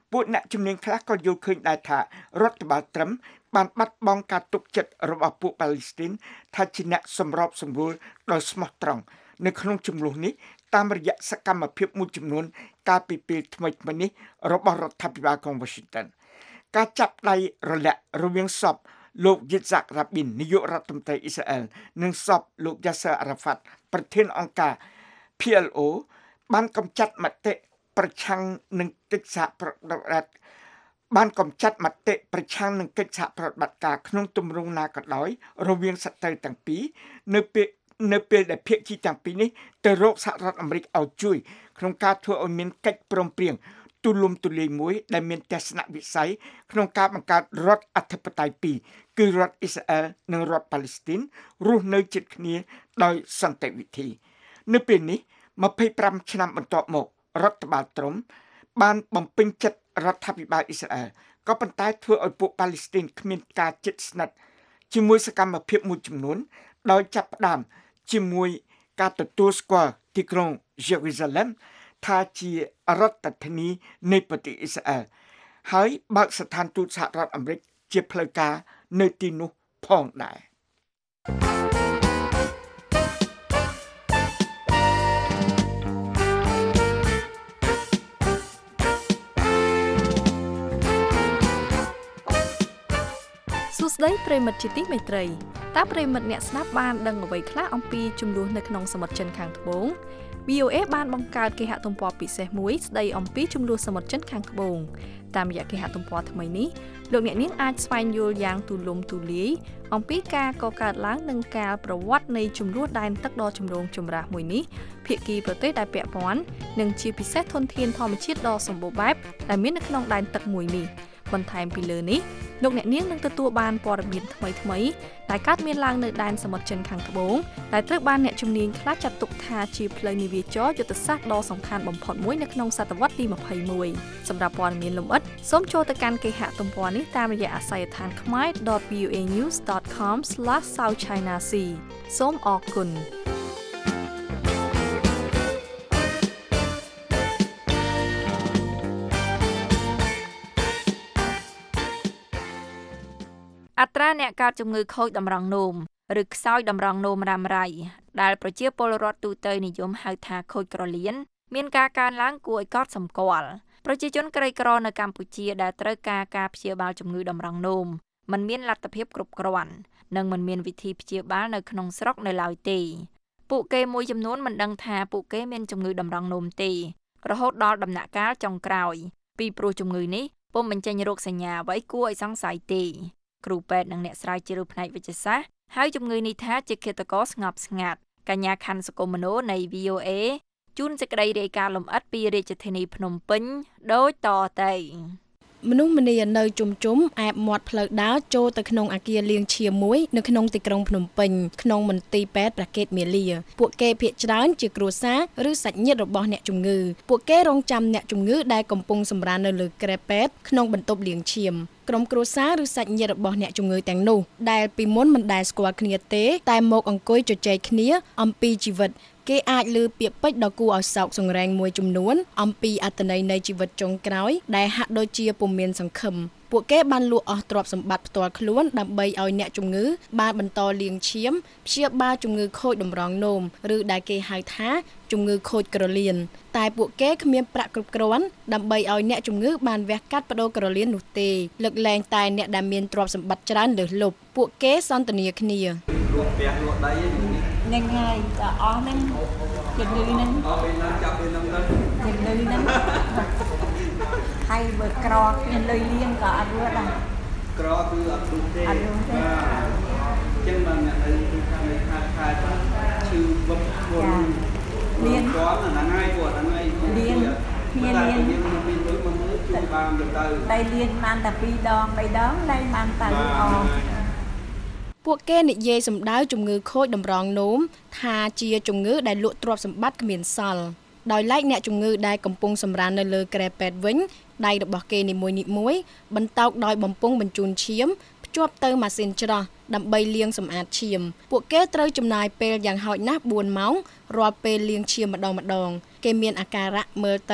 ពួកអ្នកជំនាញខ្លះក៏យល់ឃើញដែរថារដ្ឋបាលត្រឹមបានបាត់បង់ការទុកចិត្តរបស់ពួកប៉ាឡេស្ទីនថាជាអ្នកសម្របសម្រួលដោយស្មោះត្រង់នៅក្នុងចំនួននេះតាមរយៈសកម្មភាពមួយចំនួនកាលពីពេលថ្មីៗនេះរបស់រដ្ឋាភិបាលក្រុង Washington ការចាប់ដៃរលាក់រវាងសពលោកយិតហ្សាក់រ៉ាប៊ីននាយករដ្ឋមន្ត្រីអ៊ីស្រាអែលនិងសពលោកយ៉ាសឺអារ៉ាហ្វាត់ប្រធានអង្គការ P L O បានកម្ចាត់មតិប្រឆាំងនឹងកិច្ចសហប្រតិបត្តិបានកម្ចាត់មតិប្រឆាំងនឹងកិច្ចសហប្រតិបត្តិការក្នុងទម្រង់ណាក៏ដោយរវាងសត្រូវទាំងពីរនៅពេលនៅពេលដែលភាគីទាំងពីរនេះទៅរកសហរដ្ឋអាមេរិកឲ្យជួយក្នុងការធ្វើឲ្យមានកិច្ចព្រមព្រៀងទូលំទូលាយមួយដែលមានទស្សនវិស័យក្នុងការបង្កើតរដ្ឋអធិបតេយ្យពីរគឺរដ្ឋអ៊ីស្រាអែលនិងរដ្ឋប៉ាឡេស្ទីនរស់នៅជិតគ្នាដោយសន្តិវិធីនៅពេលនេះម្ភៃប្រាំឆ្នាំបន្ទាប់មករដ្ឋបាលទ្រង់បានបំពេញចិត្តរដ្ឋាភិបាលអ៊ីស្រាអែលក៏ប៉ុន្តែធ្វើឲ្យពួកប៉ាឡេស្ទីនគ្មានការជិតស្និទ្ធជាមួយសកម្មភាពមួយចំនួនដោយចាប់ផ្ដើមជាមួយការទទួលស្គាល់ទីក្រុងយេរូសាឡិមថាជារដ្ឋធានីនៃប្រទេសអ៊ីស្រាអែលហើយបើកស្ថានទូតសហរដ្ឋអាមេរិកជាផ្លូវការនៅទីនោះផងដែរសួស្តីប្រិមិត្តជាទីមេត្រីតើប្រិមិត្តអ្នកស្ដាប់បានដឹងអ្វីខ្លះអំពីចំនួននៅក្នុងសមុទ្រចិនខាងត្បូង V O A បានបង្កើតគេហទំព័រពិសេសមួយស្ដីអំពីចំនួនសមុទ្រចិនខាងត្បូងតាមរយៈគេហទំព័រថ្មីនេះលោកអ្នកនាងអាចស្វែងយល់យ៉ាងទូលំទូលាយអំពីការកកើតឡើងនិងការប្រវត្តិនៃចំនួនដែនទឹកដ៏ចម្រូងចម្រាសមួយនេះភាគីប្រទេសដែលពាក់ព័ន្ធនិងជាពិសេសធនធានធម្មជាតិដ៏សម្បូរបែបដែលមាននៅក្នុងដែនទឹកមួយនេះបន្ថែមពីលើនេះលោកអ្នកនាងនឹងទទួលបានព័ត៌មានថ្មីៗដែលកើតមានឡើងនៅដែនសមុទ្រចិនខាងត្បូងដែលត្រូវបានអ្នកជំនាញខ្លះចាត់ទុកថាជាផ្លូវនាវាចរយុទ្ធសាស្ត្រដ៏សំខាន់បំផុតមួយនៅក្នុងសតវត្សទីម្ភៃមួយសម្រាប់ព័ត៌មានលម្អិតសូមចូលទៅកាន់គេហទំព័រនេះតាមរយៈអាសយដ្ឋាន khmer dot v o a news dot com slash south china sea សូមអរគុណអត្រាអ្នកកើតជំងឺខូចតម្រងនោមឬខ្សោយតម្រងនោមរ៉ាំរ៉ៃដែលប្រជាពលរដ្ឋទូទៅនិយមហៅថាខូចក្រលៀនមានការកើនឡើងគួរឲ្យកត់សម្គាល់ប្រជាជនក្រីក្រនៅកម្ពុជាដែលត្រូវការការព្យាបាលជំងឺតម្រងនោមមិនមានលទ្ធភាពគ្រប់គ្រាន់និងមិនមានវិធីព្យាបាលនៅក្នុងស្រុកនៅឡើយទេពួកគេមួយចំនួនមិនដឹងថាពួកគេមានជំងឺតម្រងនោមទេរហូតដល់ដំណាក់កាលចុងក្រោយពីព្រោះជំងឺនេះពុំបញ្ចេញរោគសញ្ញាអ្វីគួរឲ្យសង្ស័យទេគ្រូពេទ្យនិងអ្នកស្រាវជ្រាវផ្នែកវិទ្យាសាស្ត្រហើយជំងឺនេះថាជាឃាតករស្ងប់ស្ងាត់កញ្ញាខាន់សុគមនោនៃ V O A ជូនសេចក្តីរាយការណ៍លម្អិតពីរាជធានីភ្នំពេញដូចតទៅមនុស្សម្នានៅជុំជុំអែបមាត់ផ្លូវដើរចូលទៅក្នុងអគារលាងឈាមមួយនៅក្នុងទីក្រុងភ្នំពេញក្នុងមន្ទីរពេទ្យព្រះកេតមាលាពួកគេភាគច្រើនជាគ្រួសារឬសាច់ញាតិរបស់អ្នកជំងឺពួកគេរងចាំអ្នកជំងឺដែលកំពុងសម្រាននៅលើគ្រែពេទ្យក្នុងបន្ទប់លាងឈាមក្រុមគ្រួសារឬសាច់ញាតិរបស់អ្នកជំងឺទាំងនោះដែលពីមុនមិនដែលស្គាល់គ្នាទេតែមកអង្គុយជជែកគ្នាអំពីជីវិតគេអាចលើពាក្យពេចន៍ដ៏គួរឲ្យសោកសង្រេងមួយចំនួនអំពីអត្ថន័យនៃជីវិតចុងក្រោយដែលហាក់ដូចជាពុំមានសង្ឃឹមពួកគេបានលក់អស់ទ្រព្យសម្បត្តិផ្ទាល់ខ្លួនដើម្បីឲ្យអ្នកជំងឺបានបន្តលាងឈាមព្យាបាលជំងឺខូចតម្រងនោមឬដែលគេហៅថាជំងឺខូចក្រលៀនតែពួកគេគ្មានប្រាក់គ្រប់គ្រាន់ដើម្បីឲ្យអ្នកជំងឺបានវះកាត់ប្តូរក្រលៀននោះទេលើកលែងតែអ្នកដែលមានទ្រព្យសម្បត្តិច្រើនលើសលប់ពួកគេសន្ទនាគ្នាលក់ផ្ទះលក់ដីហ្នឹងហើយតែអស់ហ្នឹងជំងឺហ្នឹងអស់ពេលណាចាប់ពេលហ្នឹងទៅជំងឺហ្នឹងហើយបើក្រគ្មានលុយលាងក៏អត់រួចដែរក្រគឺអត់រួចទេអត់រួចទេអញ្ចឹងបានអ្នកនៅខាងនេះខាតខាតឈឺវឹកវល់លាងគាត់ហ្នឹងហើយគាត់ហ្នឹងហើយលាងមានលាងមានលុយមកមើលជួយបានទៅតែលាងបានតែពីរដងបីដងលែងបានតែល្អពួកគេនិយាយសម្ដៅជំងឺខូចតម្រងនោមថាជាជំងឺដែលលក់ទ្រព្យសម្បត្តិគ្មានសល់ដោយឡែកអ្នកជំងឺដែលកំពុងសម្រាននៅលើគ្រែពេទ្យវិញដៃរបស់គេនីមួយៗបន្តោកដោយបំពង់បញ្ជូនឈាមភ្ជាប់ទៅម៉ាស៊ីនច្រោះដើម្បីលាងសម្អាតឈាមពួកគេត្រូវចំណាយពេលយ៉ាងហោចណាស់បួនម៉ោងរាល់ពេលលាងឈាមម្ដងម្ដងគេមានអាការៈមើលទៅ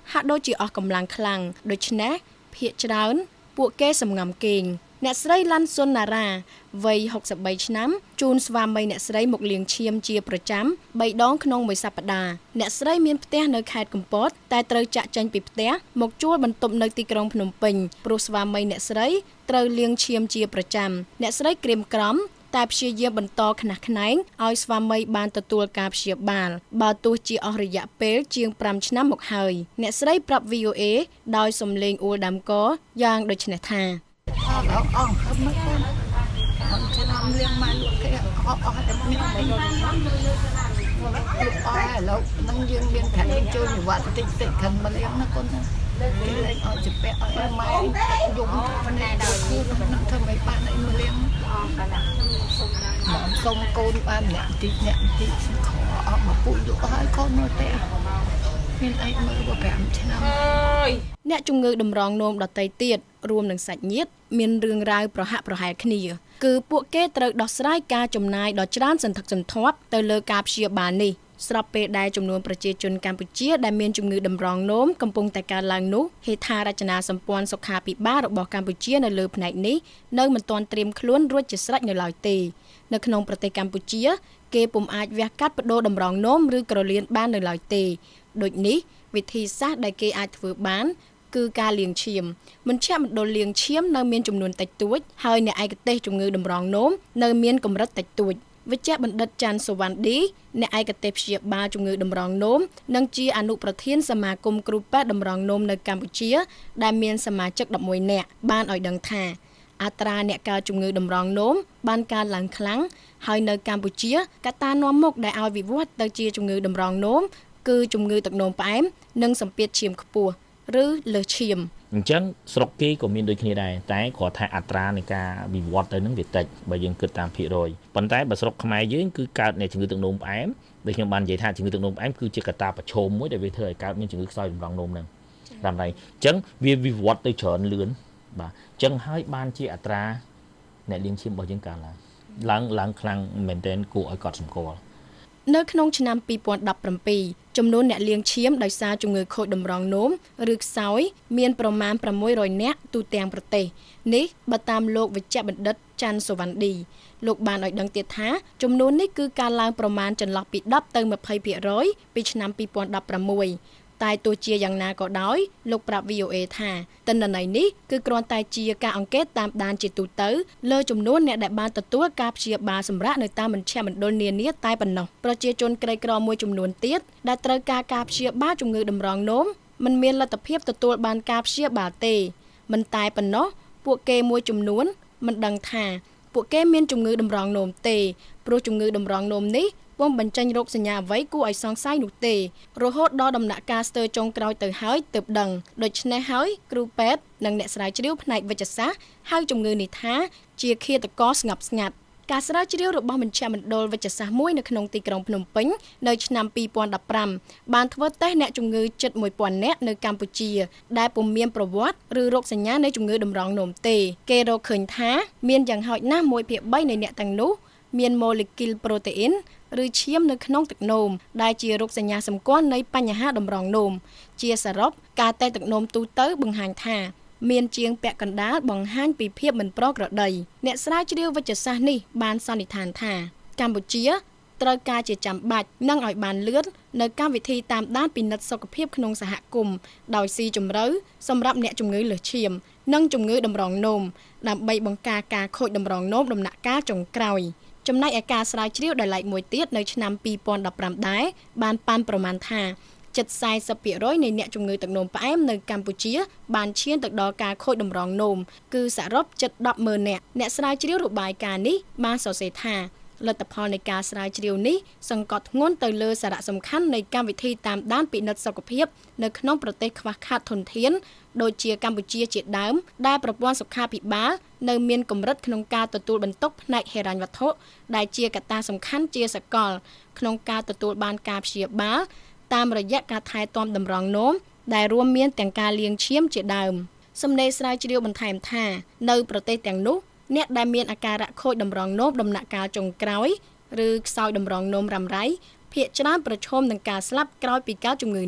ហាក់ដូចជាអស់កម្លាំងខ្លាំងដូច្នេះភាគច្រើនពួកគេសម្ងំគេងអ្នកស្រីឡាន់សុនណារ៉ាវ័យហុកសិបបីឆ្នាំជូនស្វាមីអ្នកស្រីមកលាងឈាមជាប្រចាំបីដងក្នុងមួយសប្តាហ៍អ្នកស្រីមានផ្ទះនៅខេត្តកំពតតែត្រូវចាក់ចេញពីផ្ទះមកជួលបន្ទប់នៅទីក្រុងភ្នំពេញព្រោះស្វាមីអ្នកស្រីត្រូវលាងឈាមជាប្រចាំអ្នកស្រីក្រៀមក្រំតែព្យាយាមបន្តខ្នះខ្នែងឲ្យស្វាមីបានទទួលការព្យាបាលបើទោះជាអស់រយៈពេលជាងប្រាំឆ្នាំមកហើយអ្នកស្រីប្រាប់ វី អូ เอ ដោយសំឡេងអួលដាំកយ៉ាងដូចនេះថាអស់អស់អស់មកកូនអត់ឆ្នាំលៀងមកលក់គេអស់អស់តែមានអីលក់អស់ឥឡូវនឹងយើងមានប្រាក់ជួយនិវត្តតិចតិចខិនមកលៀងណាកូនណាគេលេងឲ្យជពាក់ឲ្យម៉ែយំផ្នែកដល់គឺនឹងធ្វើឲ្យបានអីមកលៀងអស់កណ្ដាលសុំកូនបានអ្នកតិចអ្នកតិចខអស់មកពុយយកឲ្យកូននៅផ្ទះមានអីមើលបើប្រាំឆ្នាំអើយអ្នកជំងឺតម្រងនោមដទៃទៀតរួមនឹងសាច់ញាតិមានរឿងរ៉ាវប្រហាក់ប្រហែលគ្នាគឺពួកគេត្រូវដោះស្រាយការចំណាយដ៏ច្រើនសន្ធឹកសន្ធាប់ទៅលើការព្យាបាលនេះស្របពេលដែលចំនួនប្រជាជនកម្ពុជាដែលមានជំងឺតម្រងនោមកំពុងតែកើនឡើងនោះហេដ្ឋារចនាសម្ព័ន្ធសុខាភិបាលរបស់កម្ពុជានៅលើផ្នែកនេះនៅមិនទាន់ត្រៀមខ្លួនរួចជាស្រេចនៅឡើយទេនៅក្នុងប្រទេសកម្ពុជាគេពុំអាចវះកាត់បដូរតម្រងនោមឬក្រលៀនបាននៅឡើយទេដូចនេះវិធីសាស្ត្រដែលគេអាចធ្វើបានគឺការលាងឈាមមជ្ឈមណ្ឌលលាងឈាមនៅមានចំនួនតិចតួចហើយអ្នកឯកទេសជំងឺតម្រងនោមនៅមានកម្រិតតិចតួចវិជ្ជបណ្ឌិតច័ន្ទសុវណ្ណឌីអ្នកឯកទេសព្យាបាលជំងឺតម្រងនោមនិងជាអនុប្រធានសមាគមគ្រូពេទ្យតម្រងនោមនៅកម្ពុជាដែលមានសមាជិកដប់មួយនាក់បានឲ្យដឹងថាអត្រាអ្នកកើតជំងឺតម្រងនោមបានកើនឡើងខ្លាំងហើយនៅកម្ពុជាកត្តានាំមុខដែលឲ្យវិវត្តទៅជាជំងឺតម្រងនោមគឺជំងឺទឹកនោមផ្អែមនិងសម្ពាធឈាមខ្ពស់ឬលើសឈាមអញ្ចឹងស្រុកគេក៏មានដូចគ្នាដែរតែគ្រាន់តែអត្រានៃការវិវត្តទៅនឹងវាតិចបើយើងគិតតាមភាគរយប៉ុន្តែបើស្រុកខ្មែរយើងគឺកើតនៃជំងឺទឹកនោមផ្អែមដូចខ្ញុំបាននិយាយថាជំងឺទឹកនោមផ្អែមគឺជាកត្តាប្រឈមមួយដែលវាធ្វើឲ្យកើតមានជំងឺខ្សោយតម្រងនោមហ្នឹងតាមដៃអញ្ចឹងវាវិវត្តទៅច្រើនលឿនបាទអញ្ចឹងហើយបានជាអត្រាអ្នកលាងឈាមរបស់យើងកើនឡើងឡើងឡើងខ្លាំងមែនទែនគួរឲ្យកត់សម្គាល់នៅក្នុងឆ្នាំពីរពាន់ដប់ប្រាំពីរចំនួនអ្នកលាងឈាមដោយសារជំងឺខូចតម្រងនោមឬខ្សោយមានប្រមាណប្រាំមួយរយនាក់ទូទាំងប្រទេសនេះបើតាមលោកវិជ្ជបណ្ឌិតច័ន្ទសុវណ្ណឌីលោកបានឲ្យដឹងទៀតថាចំនួននេះគឺការឡើងប្រមាណចន្លោះពីដប់ទៅยี่สิบភាគរយពីឆ្នាំពីរពាន់ដប់ប្រាំមួយតែទោះជាយ៉ាងណាក៏ដោយលោកប្រាប់ វី អូ เอ ថាទិន្នន័យនេះគឺគ្រាន់តែជាការអង្កេតតាមដានជាទូទៅលើចំនួនអ្នកដែលបានទទួលការព្យាបាលសម្រាប់នៅតាមមជ្ឈមណ្ឌលនានាតែប៉ុណ្ណោះប្រជាជនក្រីក្រមួយចំនួនទៀតដែលត្រូវការការព្យាបាលជំងឺតម្រងនោមមិនមានលទ្ធភាពទទួលបានការព្យាបាលទេមិនតែប៉ុណ្ណោះពួកគេមួយចំនួនមិនដឹងថាពួកគេមានជំងឺតម្រងនោមទេព្រោះជំងឺតម្រងនោមនេះពុំបញ្ចេញរោគសញ្ញាអ្វីគួរឲ្យសង្ស័យនោះទេរហូតដល់ដំណាក់កាលស្ទើរចុងក្រោយទៅហើយទើបដឹងដូច្នេះហើយគ្រូពេទ្យនិងអ្នកស្រាវជ្រាវផ្នែកវិទ្យាសាស្ត្រហៅជំងឺនេះថាជាឃាតករស្ងប់ស្ងាត់ការស្រាវជ្រាវរបស់មជ្ឈមណ្ឌលវិទ្យាសាស្ត្រមួយនៅក្នុងទីក្រុងភ្នំពេញនៅឆ្នាំពីរពាន់ដប់ប្រាំបានធ្វើតេស្តអ្នកជំងឺជិតមួយពាន់នាក់នៅកម្ពុជាដែលពុំមានប្រវត្តិឬរោគសញ្ញានៃជំងឺតម្រងនោមទេគេរកឃើញថាមានយ៉ាងហោចណាស់មួយភាគបីនៃអ្នកទាំងនោះមានម៉ូលេគុលប្រូតេអ៊ីនឬឈាមនៅក្នុងទឹកនោមដែលជារោគសញ្ញាសម្គាល់នៃបញ្ហាតម្រងនោមជាសរុបការតេស្តទឹកនោមទូទៅបង្ហាញថាមានជាងពាក់កណ្ដាលបង្ហាញពីភាពមិនប្រក្រតីអ្នកស្រាវជ្រាវវិទ្យាសាស្ត្រនេះបានសន្និដ្ឋានថាកម្ពុជាត្រូវការជាចាំបាច់និងឲ្យបានលឿននៅកម្មវិធីតាមដានពិនិត្យសុខភាពក្នុងសហគមន៍ដោយស៊ីជម្រៅសម្រាប់អ្នកជំងឺលើសឈាមនិងជំងឺតម្រងនោមដើម្បីបង្ការការខូចតម្រងនោមដំណាក់កាលចុងក្រោយចំណែកឯការស្រាវជ្រាវដែលឡែកមួយទៀតនៅឆ្នាំពីរពាន់ដប់ប្រាំដែរបានប៉ាន់ប្រមាណថាជិតสี่สิบភាគរយនៃអ្នកជំងឺទឹកនោមផ្អែមនៅកម្ពុជាបានឈានទៅដល់ការខូចតម្រងនោមគឺសរុបជិតដប់ម៉ឺននាក់អ្នកស្រាវជ្រាវរបាយការណ៍នេះបានសរសេរថាលទ្ធផលនៃការស្រាវជ្រាវនេះសង្កត់ធ្ងន់ទៅលើសារៈសំខាន់នៃកម្មវិធីតាមដានពិនិត្យសុខភាពនៅក្នុងប្រទេសខ្វះខាតធនធានដូចជាកម្ពុជាជាដើមដែលប្រព័ន្ធសុខាភិបាលនៅមានកម្រិតក្នុងការទទួលបន្ទុកផ្នែកហិរញ្ញវត្ថុដែលជាកត្តាសំខាន់ជាសកលក្នុងការទទួលបានការព្យាបាលតាមរយៈការថែទាំតម្រងនោមដែលរួមមានទាំងការលាងឈាមជាដើមសម្ដីស្រាវជ្រាវបន្ថែមថានៅប្រទេសទាំងនោះអ្នកដែលមានអាការៈខូចតម្រងនោមដំណាក់កាលចុងក្រោយឬខ្សោយតម្រងនោមរ៉ាំរ៉ៃភាគច្រើនប្រឈមនឹងការស្លាប់ក្រោយពីកើតជំងឺនេះ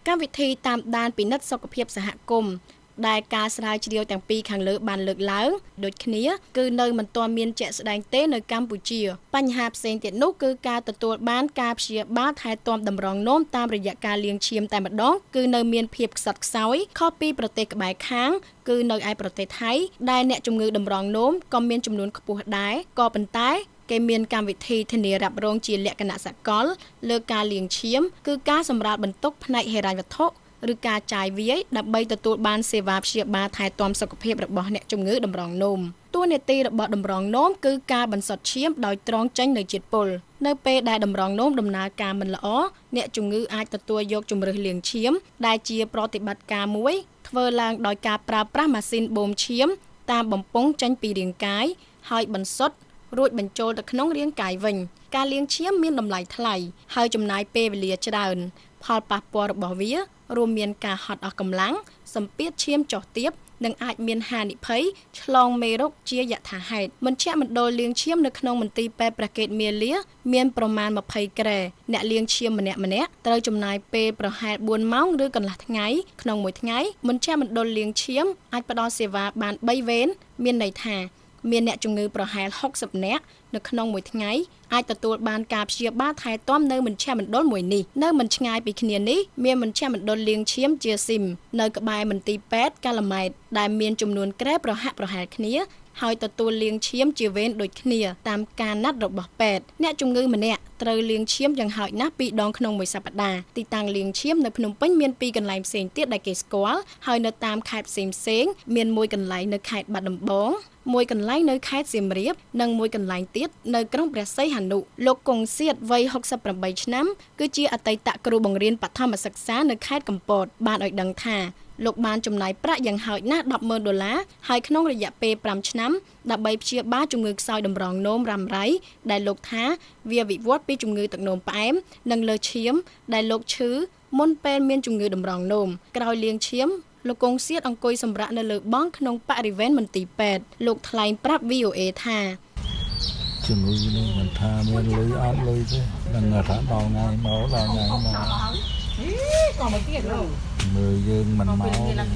កម្មវិធីតាមដានពិនិត្យសុខភាពសហគមន៍ដែលការស្រាវជ្រាវទាំងពីរខាងលើបានលើកឡើងដូចគ្នាគឺនៅមិនទាន់មានជាក់ស្ដែងទេនៅកម្ពុជាបញ្ហាផ្សេងទៀតនោះគឺការទទួលបានការព្យាបាលថែទាំតម្រង់នោមតាមរយៈការលាងឈាមតែម្ដងគឺនៅមានភាពខ្សត់ខ្សោយខុសពីប្រទេសក្បែរខាងគឺនៅឯប្រទេសថៃដែលអ្នកជំងឺតម្រង់នោមក៏មានចំនួនខ្ពស់ដែរក៏ប៉ុន្តែគេមានកម្មវិធីធានារ៉ាប់រងជាលក្ខណៈសកលលើការលាងឈាមគឺការសម្រាលបន្ទុកផ្នែកហិរញ្ញវត្ថុឬការចាយវាយដើម្បីទទួលបានសេវាព្យាបាលថែទាំសុខភាពរបស់អ្នកជំងឺតម្រង់នោមតួនាទីរបស់តម្រង់នោមគឺការបន្សុទ្ធឈាមដោយត្រងចេញនៅជាតិពុលនៅពេលដែលតម្រង់នោមដំណើរការមិនល្អអ្នកជំងឺអាចទទួលយកជម្រើសលាងឈាមដែលជាប្រតិបត្តិការមួយធ្វើឡើងដោយការប្រើប្រាស់ម៉ាស៊ីនបូមឈាមតាមបំពង់ចេញពីរាងកាយហើយបន្សុទ្ធរួចបញ្ចូលទៅក្នុងរាងកាយវិញការលាងឈាមមានតម្លៃថ្លៃហើយចំណាយពេលវេលាច្រើនផលប៉ះពាល់របស់វារួមមានការហត់អស់កម្លាំងសម្ពាធឈាមចុះទាបនិងអាចមានហានិភ័យឆ្លងមេរោគជាយថាហេតុមជ្ឈមណ្ឌលលាងឈាមនៅក្នុងមន្ទីរពេទ្យព្រះកេតមាលាមានប្រមាណยี่สิบក្រែអ្នកលាងឈាមម្នាក់ម្នាក់ត្រូវចំណាយពេលប្រហែលbốnម៉ោងឬកន្លះថ្ងៃក្នុងមួយថ្ងៃមជ្ឈមណ្ឌលលាងឈាមអាចផ្ដល់សេវាបានបីវេនមានន័យថាមានអ្នកជំងឺប្រហែលหกสิบនាក់នៅក្នុងមួយថ្ងៃអាចទទួលបានការព្យាបាលថែទាំនៅមជ្ឈមណ្ឌលមួយនេះនៅមិនឆ្ងាយពីគ្នានេះមានមជ្ឈមណ្ឌលលាងឈាមជាស៊ីមនៅក្បែរមន្ទីរពេទ្យកាឡាម៉ែតដែលមានចំនួនក្រែប្រហាក់ប្រហែលគ្នាហើយទទួលលាងឈាមជាវេនដូចគ្នាតាមការណាត់របស់ពេទ្យអ្នកជំងឺម្នាក់ត្រូវលាងឈាមយ៉ាងហោចណាស់ពីរដងក្នុងមួយសប្តាហ៍ទីតាំងលាងឈាមនៅភ្នំពេញមានពីរកន្លែងផ្សេងទៀតដែលគេស្គាល់ហើយនៅតាមខេត្តផ្សេងផ្សេងមានមួយកន្លែងនៅខេត្តបាត់ដំបងមួយកន្លែងនៅខេត្តសៀមរាបនិងមួយកន្លែងទៀតនៅក្រុងព្រះសីហនុលោកកុងសៀតវ័យหกสิบแปดឆ្នាំគឺជាអតីតគ្រូបង្រៀនបឋមសិក្សានៅខេត្តកំពតបានឲ្យដឹងថាលោកបានចំណាយប្រាក់យ៉ាងហោចណាស់ដប់ម៉ឺនដុល្លារហើយក្នុងរយៈពេលប្រាំឆ្នាំដើម្បីព្យាបាលជំងឺខ្សោយតម្រងនោមរ៉ាំរ៉ៃដែលលោកថាវាវិវត្តពីជំងឺទឹកនោមផ្អែមនិងលើឈាមដែលលោកឈឺមុនពេលមានជំងឺតម្រងនោមក្រោយលាងឈាមលោកកុងសៀតអង្គុយសម្រាកនៅលើបង់ក្នុងបរិវេណមន្ទីរពេទ្យលោកថ្លែងប្រាប់ វី អូ เอ ថាជំងឺនេះមិនថាមានលុយអត់លុយទេដឹងថាដល់ថ្ងៃមកដល់ថ្ងៃមកក៏មកទៀតលោកមើលយើងមិនមក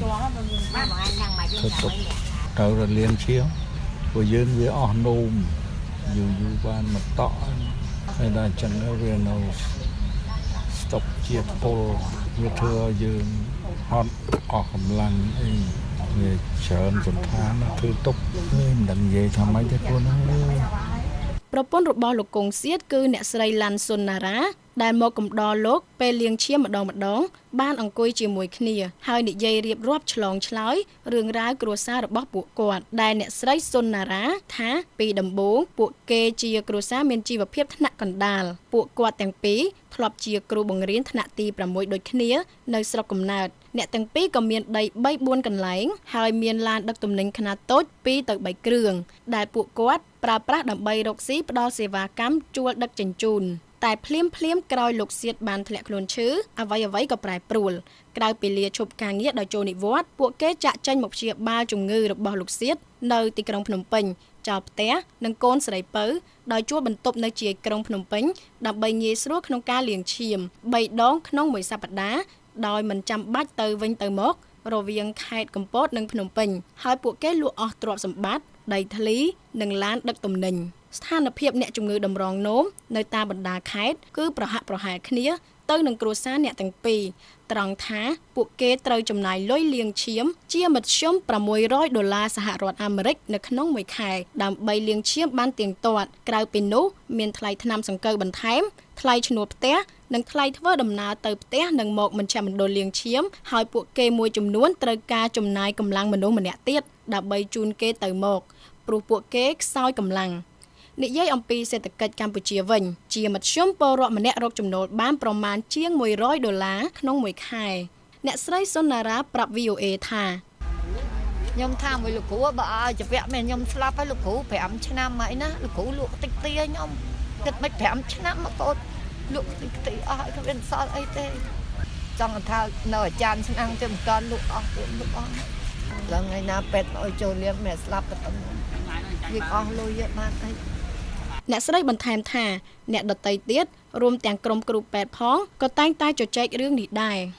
ធ្វើទុកទៅរលៀនឈាមព្រោះយើងវាអស់នោមយូរយូរបានមកតក់ហើយដល់ចឹងវានៅស្តុកជាតិពុលវាធ្វើឲ្យយើងហត់អស់កម្លាំងអីវាច្រើនសន្តានធ្វើទុកមិនដឹងនិយាយថាម៉េចទេខ្លួនហ្នឹងប្រពន្ធរបស់លោកកុងសៀតគឺអ្នកស្រីឡាន់សុនណារ៉ាដែលមកកំដរលោកពេលលាងឈាមម្ដងម្ដងបានអង្គុយជាមួយគ្នាហើយនិយាយរៀបរាប់ឆ្លងឆ្លើយរឿងរ៉ាវគ្រួសាររបស់ពួកគាត់ដែលអ្នកស្រីសុនណារ៉ាថាពីដំបូងពួកគេជាគ្រួសារមានជីវភាពថ្នាក់កណ្ដាលពួកគាត់ទាំងពីរធ្លាប់ជាគ្រូបង្រៀនថ្នាក់ទីប្រាំមួយដូចគ្នានៅស្រុកកំណើតអ្នកទាំងពីរក៏មានដីបីបួនកន្លែងហើយមានឡានដឹកទំនិញខ្នាតតូចពីរទៅបីគ្រឿងដែលពួកគាត់ប្រើប្រាស់ដើម្បីរកស៊ីផ្ដល់សេវាកម្មជួលដឹកជញ្ជូនតែភ្លាមភ្លាមក្រោយលោកសៀតបានធ្លាក់ខ្លួនឈឺអ្វីអ្វីក៏ប្រែប្រួលក្រៅពីលាឈប់ការងារដោយចូលនិវត្តន៍ពួកគេចាក់ចេញមកព្យាបាលជំងឺរបស់លោកសៀតនៅទីក្រុងភ្នំពេញចោលផ្ទះនិងកូនស្រីពៅដោយជួលបន្ទប់នៅជាយក្រុងភ្នំពេញដើម្បីងាយស្រួលក្នុងការលាងឈាមបីដងក្នុងមួយសប្តាហ៍ដោយមិនចាំបាច់ទៅវិញទៅមករវាងខេត្តកំពតនិងភ្នំពេញហើយពួកគេលក់អស់ទ្រព្យសម្បត្តិដីធ្លីនិងឡានដឹកទំនិញស្ថានភាពអ្នកជំងឺតម្រងនោមនៅតាមបណ្ដាខេត្តគឺប្រហាក់ប្រហែលគ្នាទៅនឹងគ្រួសារអ្នកទាំងពីរត្រង់ថាពួកគេត្រូវចំណាយលុយលាងឈាមជាមធ្យមប្រាំមួយរយដុល្លារសហរដ្ឋអាមេរិកនៅក្នុងមួយខែដើម្បីលាងឈាមបានទៀងទាត់ក្រៅពីនោះមានថ្លៃថ្នាំសង្កូវបន្ថែមថ្លៃឈ្នួលផ្ទះនិងថ្លៃធ្វើដំណើរទៅផ្ទះនិងមកមជ្ឈមណ្ឌលលាងឈាមហើយពួកគេមួយចំនួនត្រូវការចំណាយកម្លាំងមនុស្សម្នាក់ទៀតដើម្បីជូនគេទៅមកព្រោះពួកគេខ្សោយកម្លាំងនិយាយអំពីសេដ្ឋកិច្ចកម្ពុជាវិញជាមធ្យមពលរដ្ឋម្នាក់រកចំណូលបានប្រមាណជាងមួយរយដុល្លារក្នុងមួយខែអ្នកស្រីសុនណារ៉ាប្រាប់ វី អូ เอ ថាខ្ញុំថាមួយលោកគ្រូបើឲ្យជាវគ្គមែនខ្ញុំស្លាប់ហើយលោកគ្រូប្រាំឆ្នាំហើយណាលោកគ្រូលក់តិចទីខ្ញុំគិតមិនប្រាំឆ្នាំមកកូនលក់តិចទីអស់ហើយគ្មានសល់អីទេចង់ថានៅអាចារ្យឆ្នាំទៅមកលក់អស់ទៅលក់អស់ឡើងថ្ងៃណាពេទ្យឲ្យចូលលៀងមិនស្លាប់ទៅយើងអស់លុយបានអីអ្នកស្រីបន្ថែមថាអ្នកដតីទៀតរួមទាំងក្រុមគ្រូពេទ្យផងក៏តែងតែជជែករឿងនេះដែរ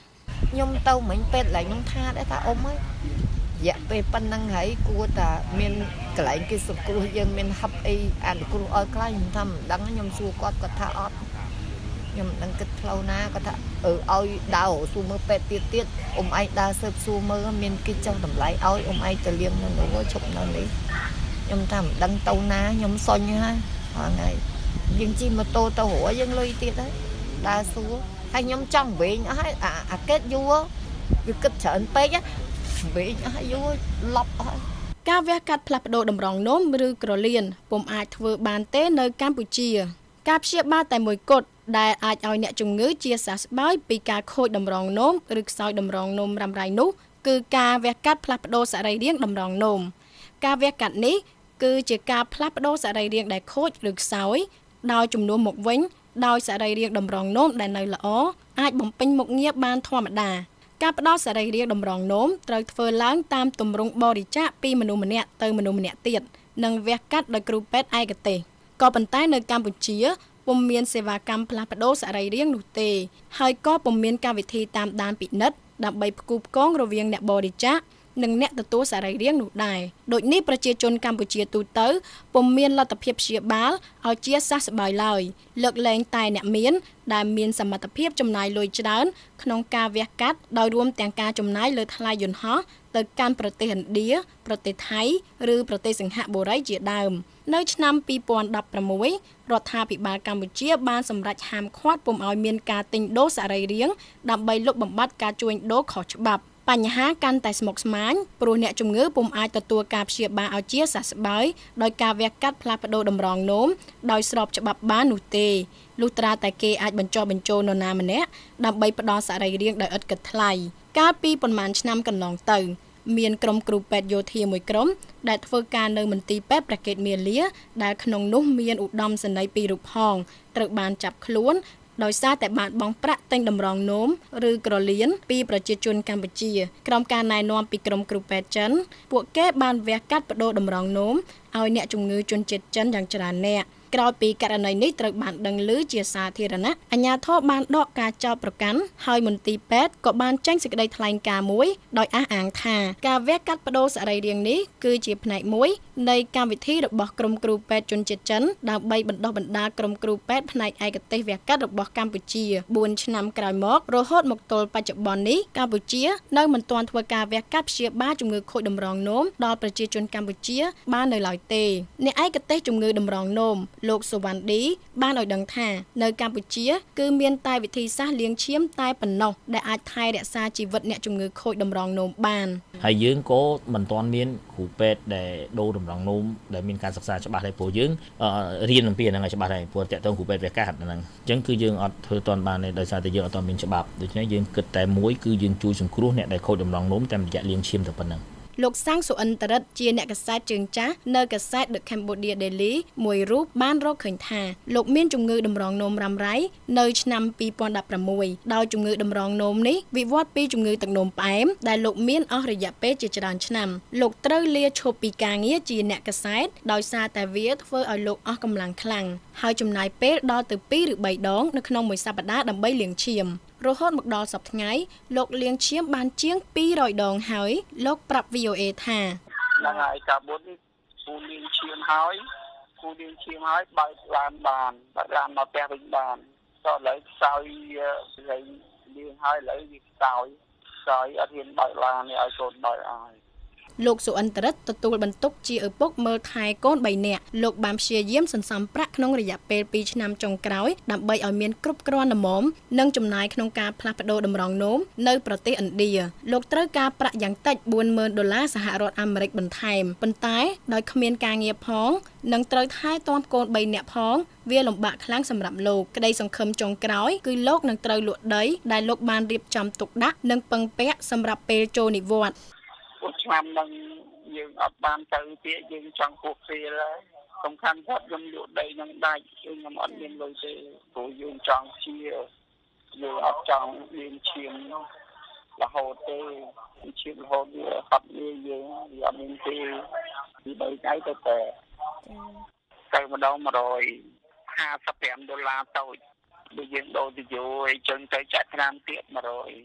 ខ្ញុំទៅមិញពេទ្យឡើងខ្ញុំថាដែរថាអ៊ំអើយរយៈពេលប៉ុណ្ណឹងហើយគួរតែមានកន្លែងគេសង្គ្រោះយើងមានហឹបអីអានគ្រោះឲ្យខ្លះខ្ញុំថាមិនដឹងខ្ញុំសួរគាត់គាត់ថាអត់ខ្ញុំមិនដឹងគិតផ្លូវណាគាត់ថាអឺឲ្យដើរសួរមើលពេទ្យទៀតទៀតអ៊ំឯងដើរស៊ើបសួរមើលមានគេចុះតម្លៃឲ្យអ៊ំឯងទៅលៀងនៅនោះឈប់នៅនេះខ្ញុំថាមិនដឹងទៅណាខ្ញុំសុញហើយហ្នឹងយើងជិះម៉ូតូទៅរួយើងលុយទៀតហើយដើរសួរហើយខ្ញុំចង់វិញអស់ហើយអាកេតយូរវាគិតច្រើនពេកវិញអស់ហើយយូរឡប់អស់ហើយការវះកាត់ផ្លាស់ប្ដូរតម្រងនោមឬក្រលៀនពុំអាចធ្វើបានទេនៅកម្ពុជាការព្យាបាលតែមួយគត់ដែលអាចឲ្យអ្នកជំងឺជាសះស្បើយពីការខូចតម្រងនោមឬខ្សោយតម្រងនោមរ៉ាំរ៉ៃនោះគឺការវះកាត់ផ្លាស់ប្ដូរសរីរាង្គតម្រងនោមការវះកាត់នេះគឺជាការផ្លាស់ប្ដូរសរីរាង្គដែលខូចឬខ្សោយដោយជំនួសមកវិញដោយសរីរាង្គតម្រងនោមដែលនៅល្អអាចបំពេញមុខងារបានធម្មតាការផ្ដល់សរីរាង្គតម្រងនោមត្រូវធ្វើឡើងតាមទម្រង់បរិច្ចាគពីមនុស្សម្នាក់ទៅមនុស្សម្នាក់ទៀតនិងវះកាត់ដោយគ្រូពេទ្យឯកទេសក៏ប៉ុន្តែនៅកម្ពុជាពុំមានសេវាកម្មផ្លាស់ប្ដូរសរីរាង្គនោះទេហើយក៏ពុំមានកម្មវិធីតាមដានពិនិត្យដើម្បីផ្គូផ្គងរវាងអ្នកបរិច្ចាគនិងអ្នកទទួលសរីរាង្គនោះដែរដូចនេះប្រជាជនកម្ពុជាទូទៅពុំមានលទ្ធភាពព្យាបាលឲ្យជាសះស្បើយឡើយលើកលែងតែអ្នកមានដែលមានសមត្ថភាពចំណាយលុយច្រើនក្នុងការវះកាត់ដោយរួមទាំងការចំណាយលើថ្លៃយន្តហោះទៅកាន់ប្រទេសឥណ្ឌាប្រទេសថៃឬប្រទេសសិង្ហបុរីជាដើមនៅឆ្នាំពីរពាន់ដប់ប្រាំមួយរដ្ឋាភិបាលកម្ពុជាបានសម្រេចហាមឃាត់ពុំឲ្យមានការទិញដូរសរីរាង្គដើម្បីលុបបំបាត់ការជួញដូរខុសច្បាប់បញ្ហាកាន់តែស្មុគស្មាញព្រោះអ្នកជំងឺពុំអាចទទួលការព្យាបាលឲ្យជាសះស្បើយដោយការវះកាត់ផ្លាស់ប្ដូរតម្រងនោមដោយស្របច្បាប់បាននោះទេលុះត្រាតែគេអាចបញ្ចុះបញ្ចូលនរណាម្នាក់ដើម្បីផ្ដល់សរីរាង្គដោយឥតគិតថ្លៃកាលពីប្រមាណឆ្នាំកន្លងទៅមានក្រុមគ្រូពេទ្យយោធាមួយក្រុមដែលធ្វើការនៅមន្ទីរពេទ្យព្រះកេតមាលាដែលក្នុងនោះមានឧត្តមសេនីយ៍ពីររូបផងត្រូវបានចាប់ខ្លួនដោយសារតែបានបង់ប្រាក់ទិញតម្រងនោមឬក្រលៀនពីប្រជាជនកម្ពុជាក្រោមការណែនាំពីក្រុមគ្រូពេទ្យចិនពួកគេបានវះកាត់បដូរតម្រងនោមឲ្យអ្នកជំងឺជនជាតិចិនយ៉ាងច្រើនអ្នកក្រោយពីករណីនេះត្រូវបានដឹងឮជាសាធារណៈអាជ្ញាធរបានដកការចោទប្រកាន់ហើយមន្ទីរពេទ្យក៏បានចេញសេចក្តីថ្លែងការណ៍មួយដោយអះអាងថាការវះកាត់បដូរសរីរាង្គនេះគឺជាផ្នែកមួយនៃកម្មវិធីរបស់ក្រុមគ្រូពេទ្យជនជាតិចិនដើម្បីបណ្ដុះបណ្ដាលក្រុមគ្រូពេទ្យផ្នែកឯកទេសវះកាត់របស់កម្ពុជាបួនឆ្នាំក្រោយមករហូតមកទល់បច្ចុប្បន្ននេះកម្ពុជានៅមិនទាន់ធ្វើការវះកាត់ព្យាបាលជំងឺខូចតម្រងនោមដល់ប្រជាជនកម្ពុជាបាននៅឡើយទេអ្នកឯកទេសជំងឺតម្រងនោមលោកសុវណ្ណឌីបានឲ្យដឹងថានៅកម្ពុជាគឺមានតែវិធីសាស្ត្រលាងឈាមតែប៉ុណ្ណោះដែលអាចថែរក្សាជីវិតអ្នកជំងឺខូចតម្រងនោមបានហើយយើងក៏មិនទាន់មានគ្រូពេទ្យដែលដូរតម្រងនោមដែលមានការសិក្សាច្បាស់ដែរព្រោះយើងរៀនអំពីហ្នឹងឲ្យច្បាស់ដែរព្រោះតើតើគ្រូពេទ្យវះកាត់ហ្នឹងអញ្ចឹងគឺយើងអត់ធ្វើទាន់បានទេដោយសារតែយើងអត់ទាន់មានច្បាប់ដូច្នេះយើងគិតតែមួយគឺយើងជួយសង្គ្រោះអ្នកដែលខូចតម្រងនោមតាមរយៈលាងឈាមតែប៉ុណ្ណឹងលោកសាំងសុអិនតរិទ្ធជាអ្នកកាសែតជើងចាស់នៅកាសែត The Cambodia Daily មួយរូបបានរកឃើញថាលោកមានជំងឺតម្រងនោមរ៉ាំរ៉ៃនៅឆ្នាំពីរពាន់ដប់ប្រាំមួយដោយជំងឺតម្រងនោមនេះវិវត្តពីជំងឺទឹកនោមផ្អែមដែលលោកមានអស់រយៈពេលជាច្រើនឆ្នាំលោកត្រូវលាឈប់ពីការងារជាអ្នកកាសែតដោយសារតែវាធ្វើឲ្យលោកអស់កម្លាំងខ្លាំងហើយចំណាយពេលដល់ទៅពីរឬបីដងនៅក្នុងមួយសប្តាហ៍ដើម្បីលាងឈាមរហូតមកដល់សប្តាហ៍ថ្ងៃលោកលាងឈាមបានជាងពីររយដងហើយលោកប្រាប់ វី អូ អេ ថាហ្នឹងហើយកាលមុនគូលាងឈាមហើយគូលាងឈាមហើយបើកឡានបានបើកឡានមកផ្ទះវិញបានក៏ឥឡូវខ្សោយស្រីលាងហើយឥឡូវវាខ្សោយខ្សោយអត់ហ៊ានបើកឡាននេះឲ្យកូនបើកឲ្យលោកសុអិនតរិទ្ធទទួលបន្ទុកជាឪពុកមើលថែកូនបីនាក់លោកបានព្យាយាមសន្សំប្រាក់ក្នុងរយៈពេលពីរឆ្នាំចុងក្រោយដើម្បីឲ្យមានគ្រប់គ្រាន់ល្មមនិងចំណាយក្នុងការផ្លាស់ប្ដូរតម្រងនោមនៅប្រទេសឥណ្ឌាលោកត្រូវការប្រាក់យ៉ាងតិចបួនម៉ឺនដុល្លារសហរដ្ឋអាមេរិកបន្ថែមប៉ុន្តែដោយគ្មានការងារផងនិងត្រូវថែទាំកូនបីនាក់ផងវាលំបាកខ្លាំងសម្រាប់លោកក្តីសង្ឃឹមចុងក្រោយគឺលោកនឹងត្រូវលក់ដីដែលលោកបានរៀបចំទុកដាក់និងពឹងពាក់សម្រាប់ពេលចូលនិវត្តន៍ឆ្នាំនឹងយើងអត់បានទៅទៀតយើងចង់ពោះពេលហើយសំខាន់ថាខ្ញុំលក់ដីនឹងដាច់ខ្ញុំអត់មានលុយទេព្រោះយើងចង់ជាយើងអត់ចង់លាងឈាមរហូតទេឈាមរហូតវាអត់មានយើងវាអត់មានទេពីបីថ្ងៃទៅតែទៅម្ដងmột trăm hai mươi lămដុល្លារតូចបើយើងដូរទៅយូរអីចឹងទៅចាក់ឆ្នាំទៀតmột trăm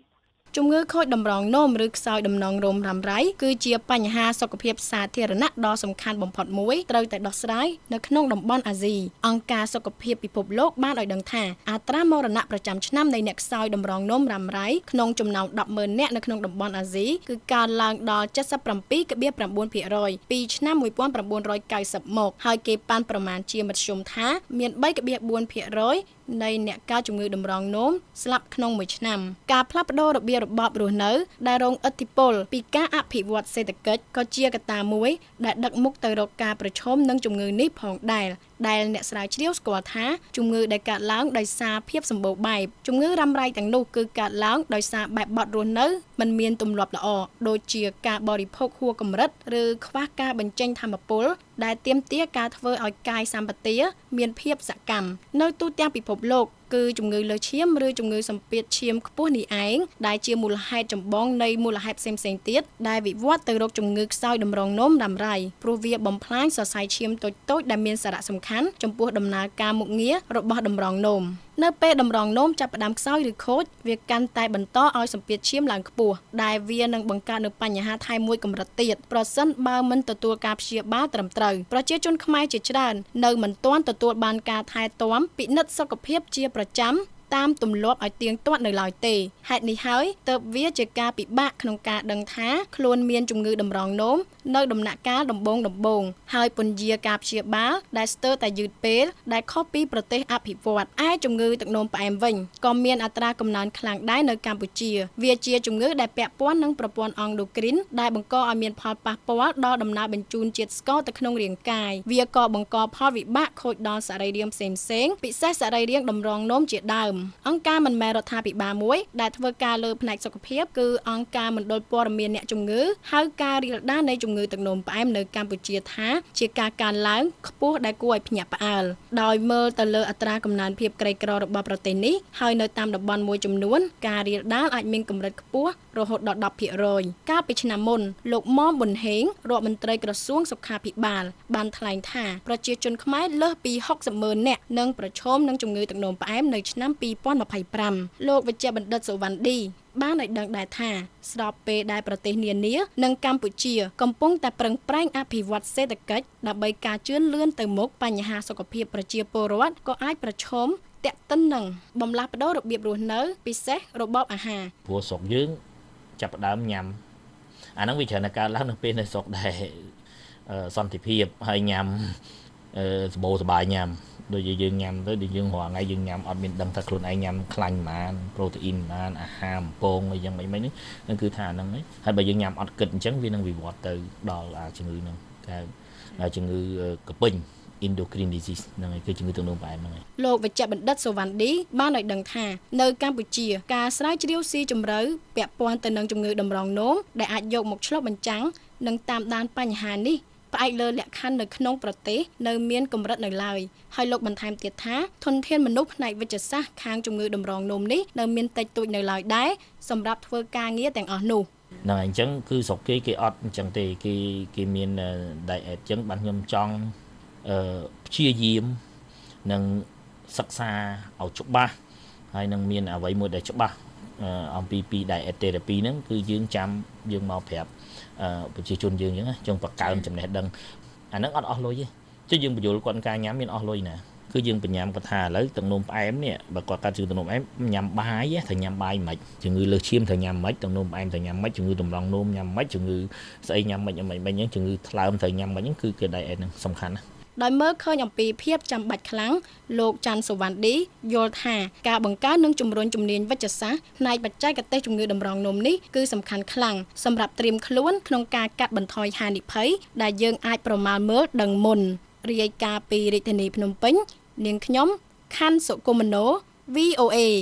ជំងឺខូចតម្រងនោមឬខ្សោយដំណងរោមរ៉ាំរ៉ៃគឺជាបញ្ហាសុខភាពសាធារណៈដ៏សំខាន់បំផុតមួយត្រូវតែដោះស្រាយនៅក្នុងតំបន់អាស៊ីអង្គការសុខភាពពិភពលោកបានឲ្យដឹងថាអត្រាមរណៈប្រចាំឆ្នាំនៃអ្នកខ្សោយតម្រងនោមរ៉ាំរ៉ៃក្នុងចំណោម ដប់ម៉ឺន នាក់នៅក្នុងតំបន់អាស៊ីគឺកើនឡើងដល់ 칠십칠點九ភាគរយ ពីឆ្នាំnineteen ninetyមកហើយគេប៉ាន់ប្រមាណជាមធ្យមថាមានthree point fourភាគរយនៃអ្នកកើតជំងឺតម្រងនោមស្លាប់ក្នុងមួយឆ្នាំការផ្លាស់ប្ដូររបៀបរបបរស់នៅដែលរងឥទ្ធិពលពីការអភិវឌ្ឍសេដ្ឋកិច្ចក៏ជាកត្តាមួយដែលដឹកមុខទៅរកការប្រឈមនឹងជំងឺនេះផងដែរដែលអ្នកស្រាវជ្រាវស្គាល់ថាជំងឺដែលកើតឡើងដោយសារភាពសម្បូរបែបជំងឺរ៉ាំរ៉ៃទាំងនោះគឺកើតឡើងដោយសារបែបបទរស់នៅមិនមានទម្លាប់ល្អដូចជាការបរិភោគហួសកម្រិតឬខ្វះការបញ្ចេញថាមពលដែលទាមទារការធ្វើឲ្យកាយសម្បទាមានភាពសកម្មនៅទូទាំងពិភពលោកគឺជំងឺលើសឈាមឬជំងឺសម្ពាធឈាមខ្ពស់នេះឯងដែលជាមូលហេតុចម្បងនៃមូលហេតុផ្សេងៗទៀតដែលវិវត្តទៅរកជំងឺខ្សោយតម្រងនោមរ៉ាំរ៉ៃព្រោះវាបំផ្លាញសរសៃឈាមតូចៗដែលមានសារៈសំខាន់ចំពោះដំណើរការមុខងាររបស់តម្រងនោមនៅពេលតម្រងនោមចាប់ផ្ដើមខ្សោយឬខូចវាកាន់តែបន្តឲ្យសម្ពាធឈាមឡើងខ្ពស់ដែលវានឹងបង្កើតនូវបញ្ហាថែមមួយកម្រិតទៀតប្រសិនបើមិនទទួលការព្យាបាលត្រឹមត្រូវប្រជាជនខ្មែរជាច្រើននៅមិនទាន់ទទួលបានការថែទាំពិនិត្យសុខភាពជាប្រចាំតាមទម្លាប់ឲ្យទៀងទាត់នៅឡើយទេហេតុនេះហើយទើបវាជាការពិបាកក្នុងការដឹងថាខ្លួនមានជំងឺតម្រងនោមនៅដំណាក់កាលដំបូងដំបូងហើយពន្យាការព្យាបាលដែលស្ទើរតែយឺតពេលដែលខុសពីប្រទេសអភិវឌ្ឍឯជំងឺទឹកនោមផ្អែមវិញក៏មានអត្រាកំណើនខ្លាំងដែរនៅកម្ពុជាវាជាជំងឺដែលពាក់ព័ន្ធនឹងប្រព័ន្ធអង់ដូគ្រីនដែលបង្កឲ្យមានផលប៉ះពាល់ដល់ដំណើរបញ្ជូនជាតិស្ករទៅក្នុងរាងកាយវាក៏បង្កផលវិបាកខូចដល់សរីរាង្គផ្សេងៗពិសេសសរីរាង្គតម្រងនោមជាដើមអង្គការមិនមែនរដ្ឋាភិបាលមួយដែលធ្វើការលើផ្នែកសុខភាពគឺអង្គការមណ្ឌលព័ត៌មានអ្នកជំងឺហៅការរាលដាលនៃជំងឺទឹកនោមផ្អែមនៅកម្ពុជាថាជាការកើនឡើងខ្ពស់ដែលគួរឲ្យភ្ញាក់ផ្អើលដោយមើលទៅលើអត្រាកំណើនភាពក្រីក្ររបស់ប្រទេសនេះហើយនៅតាមតំបន់មួយចំនួនការរាលដាលអាចមានកម្រិតខ្ពស់រហូតដល់tenភាគរយកាលពីឆ្នាំមុនលោកមុំប៊ុនហេងរដ្ឋមន្ត្រីក្រសួងសុខាភិបាលបានថ្លែងថាប្រជាជនខ្មែរលើសពីsixtyម៉ឺននាក់នឹងប្រឈមនឹងជំងឺទឹកនោមផ្អែមនៅឆ្នាំtwenty twenty-fiveលោកវេជ្ជបណ្ឌិតសុវណ្ណឌីបានឲ្យដឹងដែរថាស្របពេលដែលប្រទេសនានានិងកម្ពុជាកំពុងតែប្រឹងប្រែងអភិវឌ្ឍសេដ្ឋកិច្ចដើម្បីការជឿនលឿនទៅមុខបញ្ហាសុខភាពប្រជាពលរដ្ឋក៏អាចប្រឈមទាក់ទិននឹងបំលាស់ប្ដូររបៀបរស់នៅពិសេសរបបអាហារព្រោះស្រុកយើងចាប់ផ្ដើមញ៉ាំអាហ្នឹងវាច្រើនតែកើតឡើងនៅពេលនៅស្រុកដែលសន្តិភាពហើយញ៉ាំសបោសបាយញ៉ាំដូចយើងញ៉ាំទៅដូចយើងរាល់ថ្ងៃយើងញ៉ាំអត់មានដឹងថាខ្លួនឯងញ៉ាំខ្លាញ់ប៉ុន្មានប្រូតេអ៊ីនប៉ុន្មានអាហារបំពងអីយ៉ាងម៉េចៗនេះហ្នឹងគឺថាហ្នឹងហើយបើយើងញ៉ាំអត់គិតអញ្ចឹងវានឹងវិវត្តទៅដល់ជំងឺហ្នឹងគេជំងឺកពិញ endocrine disease ហ្នឹងហើយគឺជំងឺទឹកនោមផ្អែមហ្នឹងហើយលោកវេជ្ជបណ្ឌិតសុវណ្ណឌីបានឲ្យដឹងថានៅកម្ពុជាការស្រាវជ្រាវស៊ីជម្រៅពាក់ព័ន្ធទៅនឹងជំងឺតម្រងនោមដែលអាចយកមកឆ្លុះបញ្ចាំងនិងតាមដានបញ្ហានេះផ្អែកលើលក្ខខណ្ឌនៅក្នុងប្រទេសនៅមានកម្រិតនៅឡើយហើយលោកបន្ថែមទៀតថាធនធានមនុស្សផ្នែកវិទ្យាសាស្ត្រខាងជំងឺតម្រងនោមនេះនៅមានតិចតួចនៅឡើយដែរសម្រាប់ធ្វើការងារទាំងអស់នោះហ្នឹងអញ្ចឹងគឺស្រុកគេគេអត់អញ្ចឹងទេគេគេមាន diet អញ្ចឹងបានខ្ញុំចង់អឺព្យាយាមនិងសិក្សាឲ្យច្បាស់ហើយនឹងមានអ្វីមួយដែលច្បាស់អំពីពី diet therapy ហ្នឹងគឺយើងចាំយើងមកប្រាប់ប្រជាជនយើងអញ្ចឹងចង់បង្កើនចំណេះដឹងអាហ្នឹងអត់អស់លុយទេចុះយើងបញ្យល់គាត់ការញ៉ាំមានអស់លុយណាគឺយើងបញ្ញាំគាត់ថាឥឡូវទឹកនោមផ្អែមនេះបើគាត់កាត់ជឿទឹកនោមផ្អែមញ៉ាំបាយត្រូវញ៉ាំបាយមិនជំងឺលើសឈាមត្រូវញ៉ាំមិនទឹកនោមផ្អែមត្រូវញ៉ាំមិនជំងឺតម្រងនោមញ៉ាំមិនជំងឺស្អីញ៉ាំមិនអីមិនអញ្ចឹងជំងឺថ្លើមត្រូវញ៉ាំមិនអញ្ចឹងគឺគេ diet ហ្នឹងសំខាន់ណាស់ដោយមើលឃើញអំពីភាពចាំបាច់ខ្លាំងលោកច័ន្ទសុវណ្ណឌីយល់ថាការបង្កើននិងជំរុញជំនាញវិទ្យាសាស្ត្រផ្នែកបច្ចេកទេសជំងឺតម្រងនោមនេះគឺសំខាន់ខ្លាំងសម្រាប់ត្រៀមខ្លួនក្នុងការកាត់បន្ថយហានិភ័យដែលយើងអាចប្រមាលមើលដឹងមុនរាយការណ៍ពីរាជធានីភ្នំពេញនាងខ្ញុំខណ្ឌសុគមនោ វី អូ អេ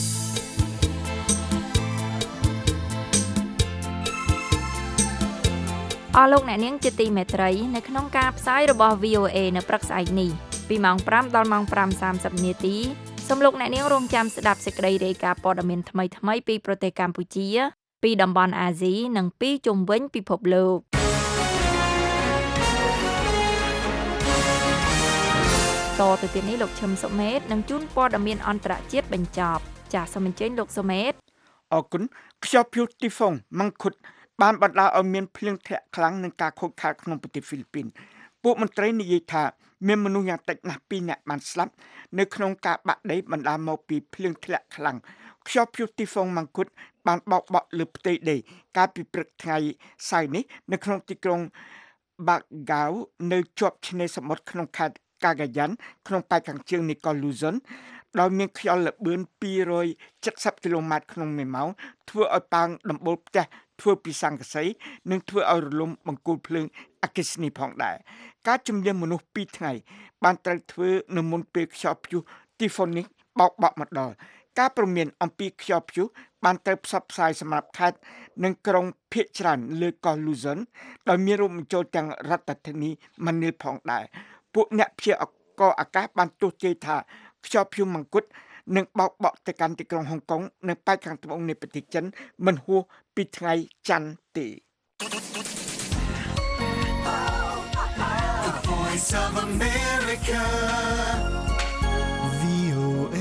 អស់លោកអ្នកនាងជាទីមេត្រីនៅក្នុងការផ្សាយរបស់ វី អូ អេ នៅព្រឹកស្អែកនេះពីម៉ោងfiveដល់ម៉ោងfive thirtyនាទីសូមលោកអ្នកនាងរងចាំស្ដាប់សេចក្តីរាយការណ៍ព័ត៌មានថ្មីៗពីប្រទេសកម្ពុជាពីតំបន់អាស៊ីនិងពីជុំវិញពិភពលោកតទៅទៀតនេះលោកឈឹមសុមេតនឹងជូនព័ត៌មានអន្តរជាតិបញ្ចប់ចាសសូមអញ្ជើញលោកសុមេតអរគុណខ្យល់ព្យុះទីហ្វុងម៉ាំងឃុតបានបណ្ដាលឲ្យមានភ្លៀងធ្លាក់ខ្លាំងនិងការខូចខាតក្នុងប្រទេសហ្វីលីពីនពួកមន្ត្រីនិយាយថាមានមនុស្សយ៉ាងតិចណាស់ពីរនាក់បានស្លាប់នៅក្នុងការបាក់ដីបណ្ដាលមកពីភ្លៀងធ្លាក់ខ្លាំងខ្យល់ព្យុះទីហ្វុងម៉ាំងឃុតបានបោកបក់លើផ្ទៃដីកាលពីព្រឹកថ្ងៃសៅរ៍នេះនៅក្នុងទីក្រុងបាក់ហ្គាវនៅជាប់ឆ្នេរសមុទ្រក្នុងខេត្តកាហ្កាយ៉ាន់ក្នុងប៉ែកខាងជើងនៃកោះលូស៊ុនដោយមានខ្យល់ល្បឿនពីររយเจ็ดสิบគីឡូម៉ែត្រក្នុងមួយម៉ោងធ្វើឲ្យប៉ើងដំបូលផ្ទះធ្វើពីស័ង្កសីនិងធ្វើឲ្យរលំបង្គោលភ្លើងអគ្គិសនីផងដែរការជំនះមនុស្សពីរថ្ងៃបានត្រូវធ្វើនៅមុនពេលខ្យល់ព្យុះទីហ្វុននេះបោកបក់មកដល់ការព្រមានអំពីខ្យល់ព្យុះបានត្រូវផ្សព្វផ្សាយសម្រាប់ខេត្តនិងក្រុងភាគច្រើនលើកោះលូស៊ុនដោយមានរួមបញ្ចូលទាំងរដ្ឋធានីម៉ានីលផងដែរពួកអ្នកព្យាករណ៍អាកាសបានទស្សន៍ទាយថាខ្យល់ព្យុះម៉ាំងគុតនឹងបោកបក់ទៅកាន់ទីក្រុងហុងកុងនៅប៉ែកខាងត្បូងនៃប្រទេសចិនមិនហួសពីថ្ងៃច័ន្ទទេ The Voice of America វី អូ เอ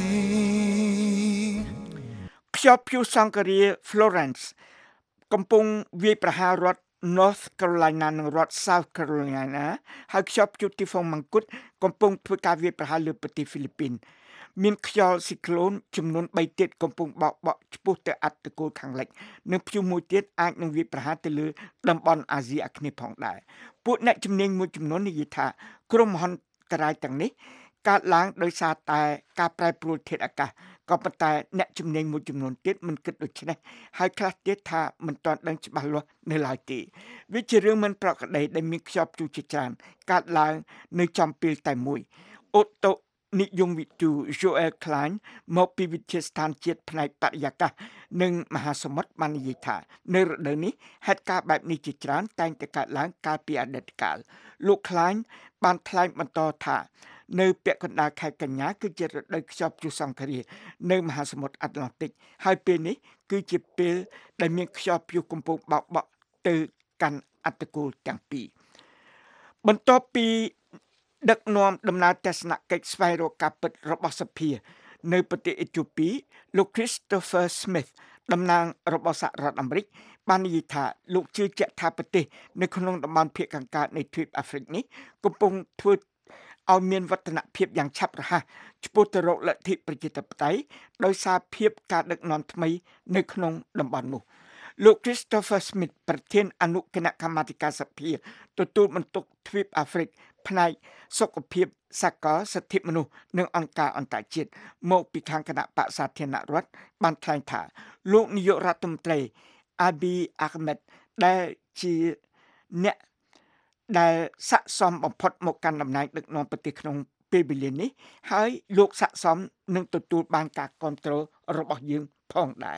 ខ្យល់ព្យុះសង្ឃរា Florence កំពុងវាយប្រហាររដ្ឋ North Carolina និងរដ្ឋ South Carolina ហើយខ្យល់ព្យុះទីហ្វុងម៉ាំងគុតកំពុងធ្វើការវាយប្រហារលើប្រទេសហ្វីលីពីនមានខ្យល់ស៊ីក្លូនចំនួនបីទៀតកំពុងបោកបក់ឆ្ពោះទៅអត្តគោលខាងលិចនិងព្យុះមួយទៀតអាចនឹងវាយប្រហារទៅលើតំបន់អាស៊ីអាគ្នេយ៍ផងដែរពួកអ្នកជំនាញមួយចំនួននិយាយថាគ្រោះមហន្តរាយទាំងនេះកើតឡើងដោយសារតែការប្រែប្រួលធាតុអាកាសក៏ប៉ុន្តែអ្នកជំនាញមួយចំនួនទៀតមិនគិតដូច្នេះហើយខ្លះទៀតថាមិនទាន់ដឹងច្បាស់លាស់នៅឡើយទេវាជារឿងមិនប្រក្រតីដែលមានខ្យល់ព្យុះជាច្រើនកើតឡើងនៅចំពេលតែមួយអូតូនិយមវិទូ Joel Klein មកពីវិទ្យាស្ថានជាតិផ្នែកបរិយាកាសនិងមហាសមុទ្របាននិយាយថានៅរដូវនេះហេតុការណ៍បែបនេះជាច្រើនតែងតែកើតឡើងកាលពីអតីតកាលលោក Klein បានថ្លែងបន្តថានៅពាក់កណ្ដាលខែកញ្ញាគឺជារដូវខ្យល់ព្យុះសង្ឃរានៅមហាសមុទ្រអាត្លង់តិកហើយពេលនេះគឺជាពេលដែលមានខ្យល់ព្យុះកំពុងបោកបក់ទៅកាន់អត្តគោលទាំងពីរបន្ទាប់ពីដឹកនាំដំណើរទស្សនកិច្ចស្វែងរកការពិតរបស់សភានៅប្រទេសអេត្យូពីលោក Christopher Smith តំណាងរបស់សហរដ្ឋអាមេរិកបាននិយាយថាលោកជឿជាក់ថាប្រទេសនៅក្នុងតំបន់ភាគខាងកើតនៃទ្វីបអាហ្វ្រិកនេះកំពុងធ្វើឲ្យមានវឌ្ឍនភាពយ៉ាងឆាប់រហ័សឆ្ពោះទៅរកលទ្ធិប្រជាធិបតេយ្យដោយសារភាពការដឹកនាំថ្មីនៅក្នុងតំបន់នោះលោក Christopher Smith ប្រធានអនុគណៈកម្មាធិការសភាទទួលបន្ទុកទ្វីបអាហ្វ្រិកផ្នែកសុខភាពសាកលសិទ្ធិមនុស្សនិងអង្គការអន្តរជាតិមកពីខាងគណៈបក្សសាធារណរដ្ឋបានថ្លែងថាលោកនាយករដ្ឋមន្ត្រី Abiy Ahmed ដែលជាអ្នកដែលស័ក្តិសមបំផុតមកកាន់តំណែងដឹកនាំប្រទេសក្នុងពេលវេលានេះហើយលោកស័ក្តិសមនឹងទទួលបានការគាំទ្ររបស់យើងផងដែរ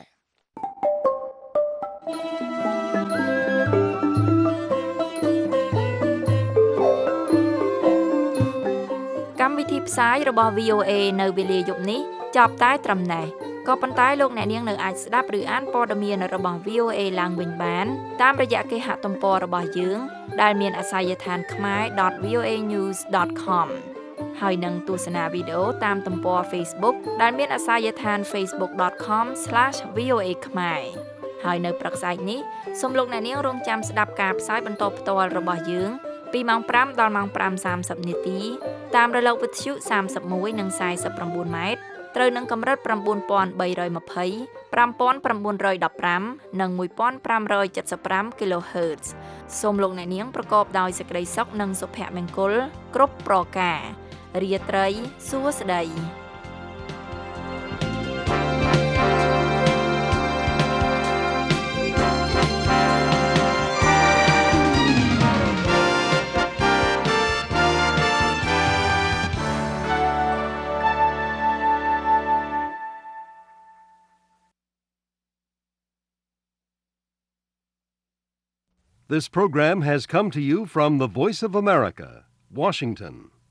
កម្មវិធីផ្សាយរបស់ វី អូ เอ នៅវេលាយប់នេះចប់តែត្រឹមណេះក៏ប៉ុន្តែលោកអ្នកនាងនៅអាចស្ដាប់ឬអានព័ត៌មានរបស់ វី អូ เอ ឡើងវិញបានតាមរយៈគេហទំព័ររបស់យើងដែលមានអាសយដ្ឋាន khmer dot v o a news dot com ហើយនឹងទស្សនាវីដេអូតាមទំព័រ Facebook ដែលមានអាសយដ្ឋាន facebook dot com slash v o a khmer ហើយនៅព្រឹកស្អែកនេះសូមលោកអ្នកនាងរងចាំស្ដាប់ការផ្សាយបន្តផ្ទាល់របស់យើងពីម៉ោងប្រាំដល់ម៉ោងប្រាំសាមសិបនាទីតាមរលកវិទ្យុសាមសិបមួយនិងសាយសិប៩ម៉ែត្រត្រូវនឹងកម្រិត៩បី២០ ៥៩១៥ និងមួយ៥៧៥ kHz សូមលោកអ្នកនាងប្រកបដោយសេចក្តីសុខនិងសុភមង្គលគ្រប់ប្រការរាត្រីសួស្តី This program has come to you from the Voice of America, Washington.